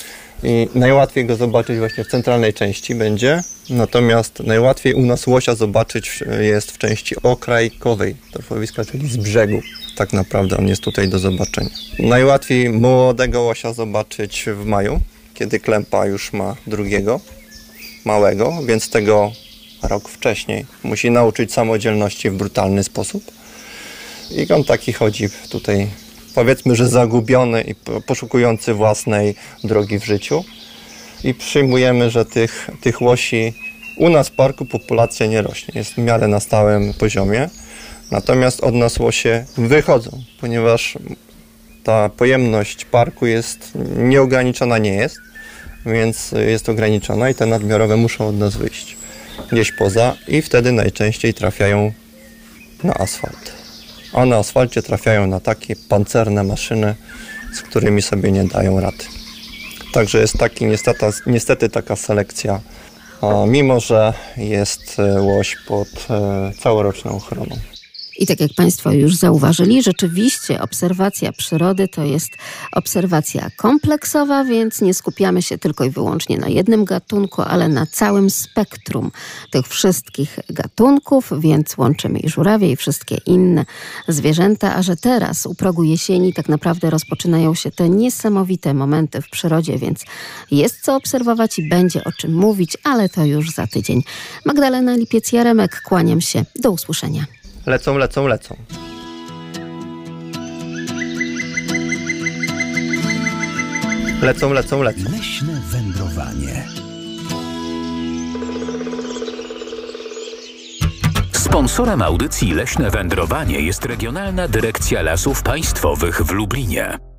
I najłatwiej go zobaczyć właśnie w centralnej części będzie, natomiast najłatwiej u nas łosia zobaczyć jest w części okrajkowej torfowiska, czyli z brzegu. Tak naprawdę on jest tutaj do zobaczenia. Najłatwiej młodego łosia zobaczyć w maju, kiedy klępa już ma drugiego, małego, więc tego rok wcześniej musi nauczyć samodzielności w brutalny sposób. I on taki chodzi tutaj, powiedzmy, że zagubiony i poszukujący własnej drogi w życiu. I przyjmujemy, że tych, tych łosi u nas w parku populacja nie rośnie. Jest w miarę na stałym poziomie. Natomiast od nas łosie wychodzą, ponieważ ta pojemność parku jest nieograniczona, nie jest, więc jest ograniczona i te nadmiarowe muszą od nas wyjść gdzieś poza i wtedy najczęściej trafiają na asfalt. A na asfalcie trafiają na takie pancerne maszyny, z którymi sobie nie dają rady. Także jest taki niestety, niestety taka selekcja, mimo że jest łoś pod całoroczną ochroną. I tak jak Państwo już zauważyli, rzeczywiście obserwacja przyrody to jest obserwacja kompleksowa, więc nie skupiamy się tylko i wyłącznie na jednym gatunku, ale na całym spektrum tych wszystkich gatunków, więc łączymy i żurawie, i wszystkie inne zwierzęta, a że teraz u progu jesieni tak naprawdę rozpoczynają się te niesamowite momenty w przyrodzie, więc jest co obserwować i będzie o czym mówić, ale to już za tydzień. Magdalena Lipiec-Jaremek, kłaniam się, do usłyszenia. Lecą, lecą, lecą. Lecą, lecą, lecą. Leśne wędrowanie. Sponsorem audycji Leśne Wędrowanie jest Regionalna Dyrekcja Lasów Państwowych w Lublinie.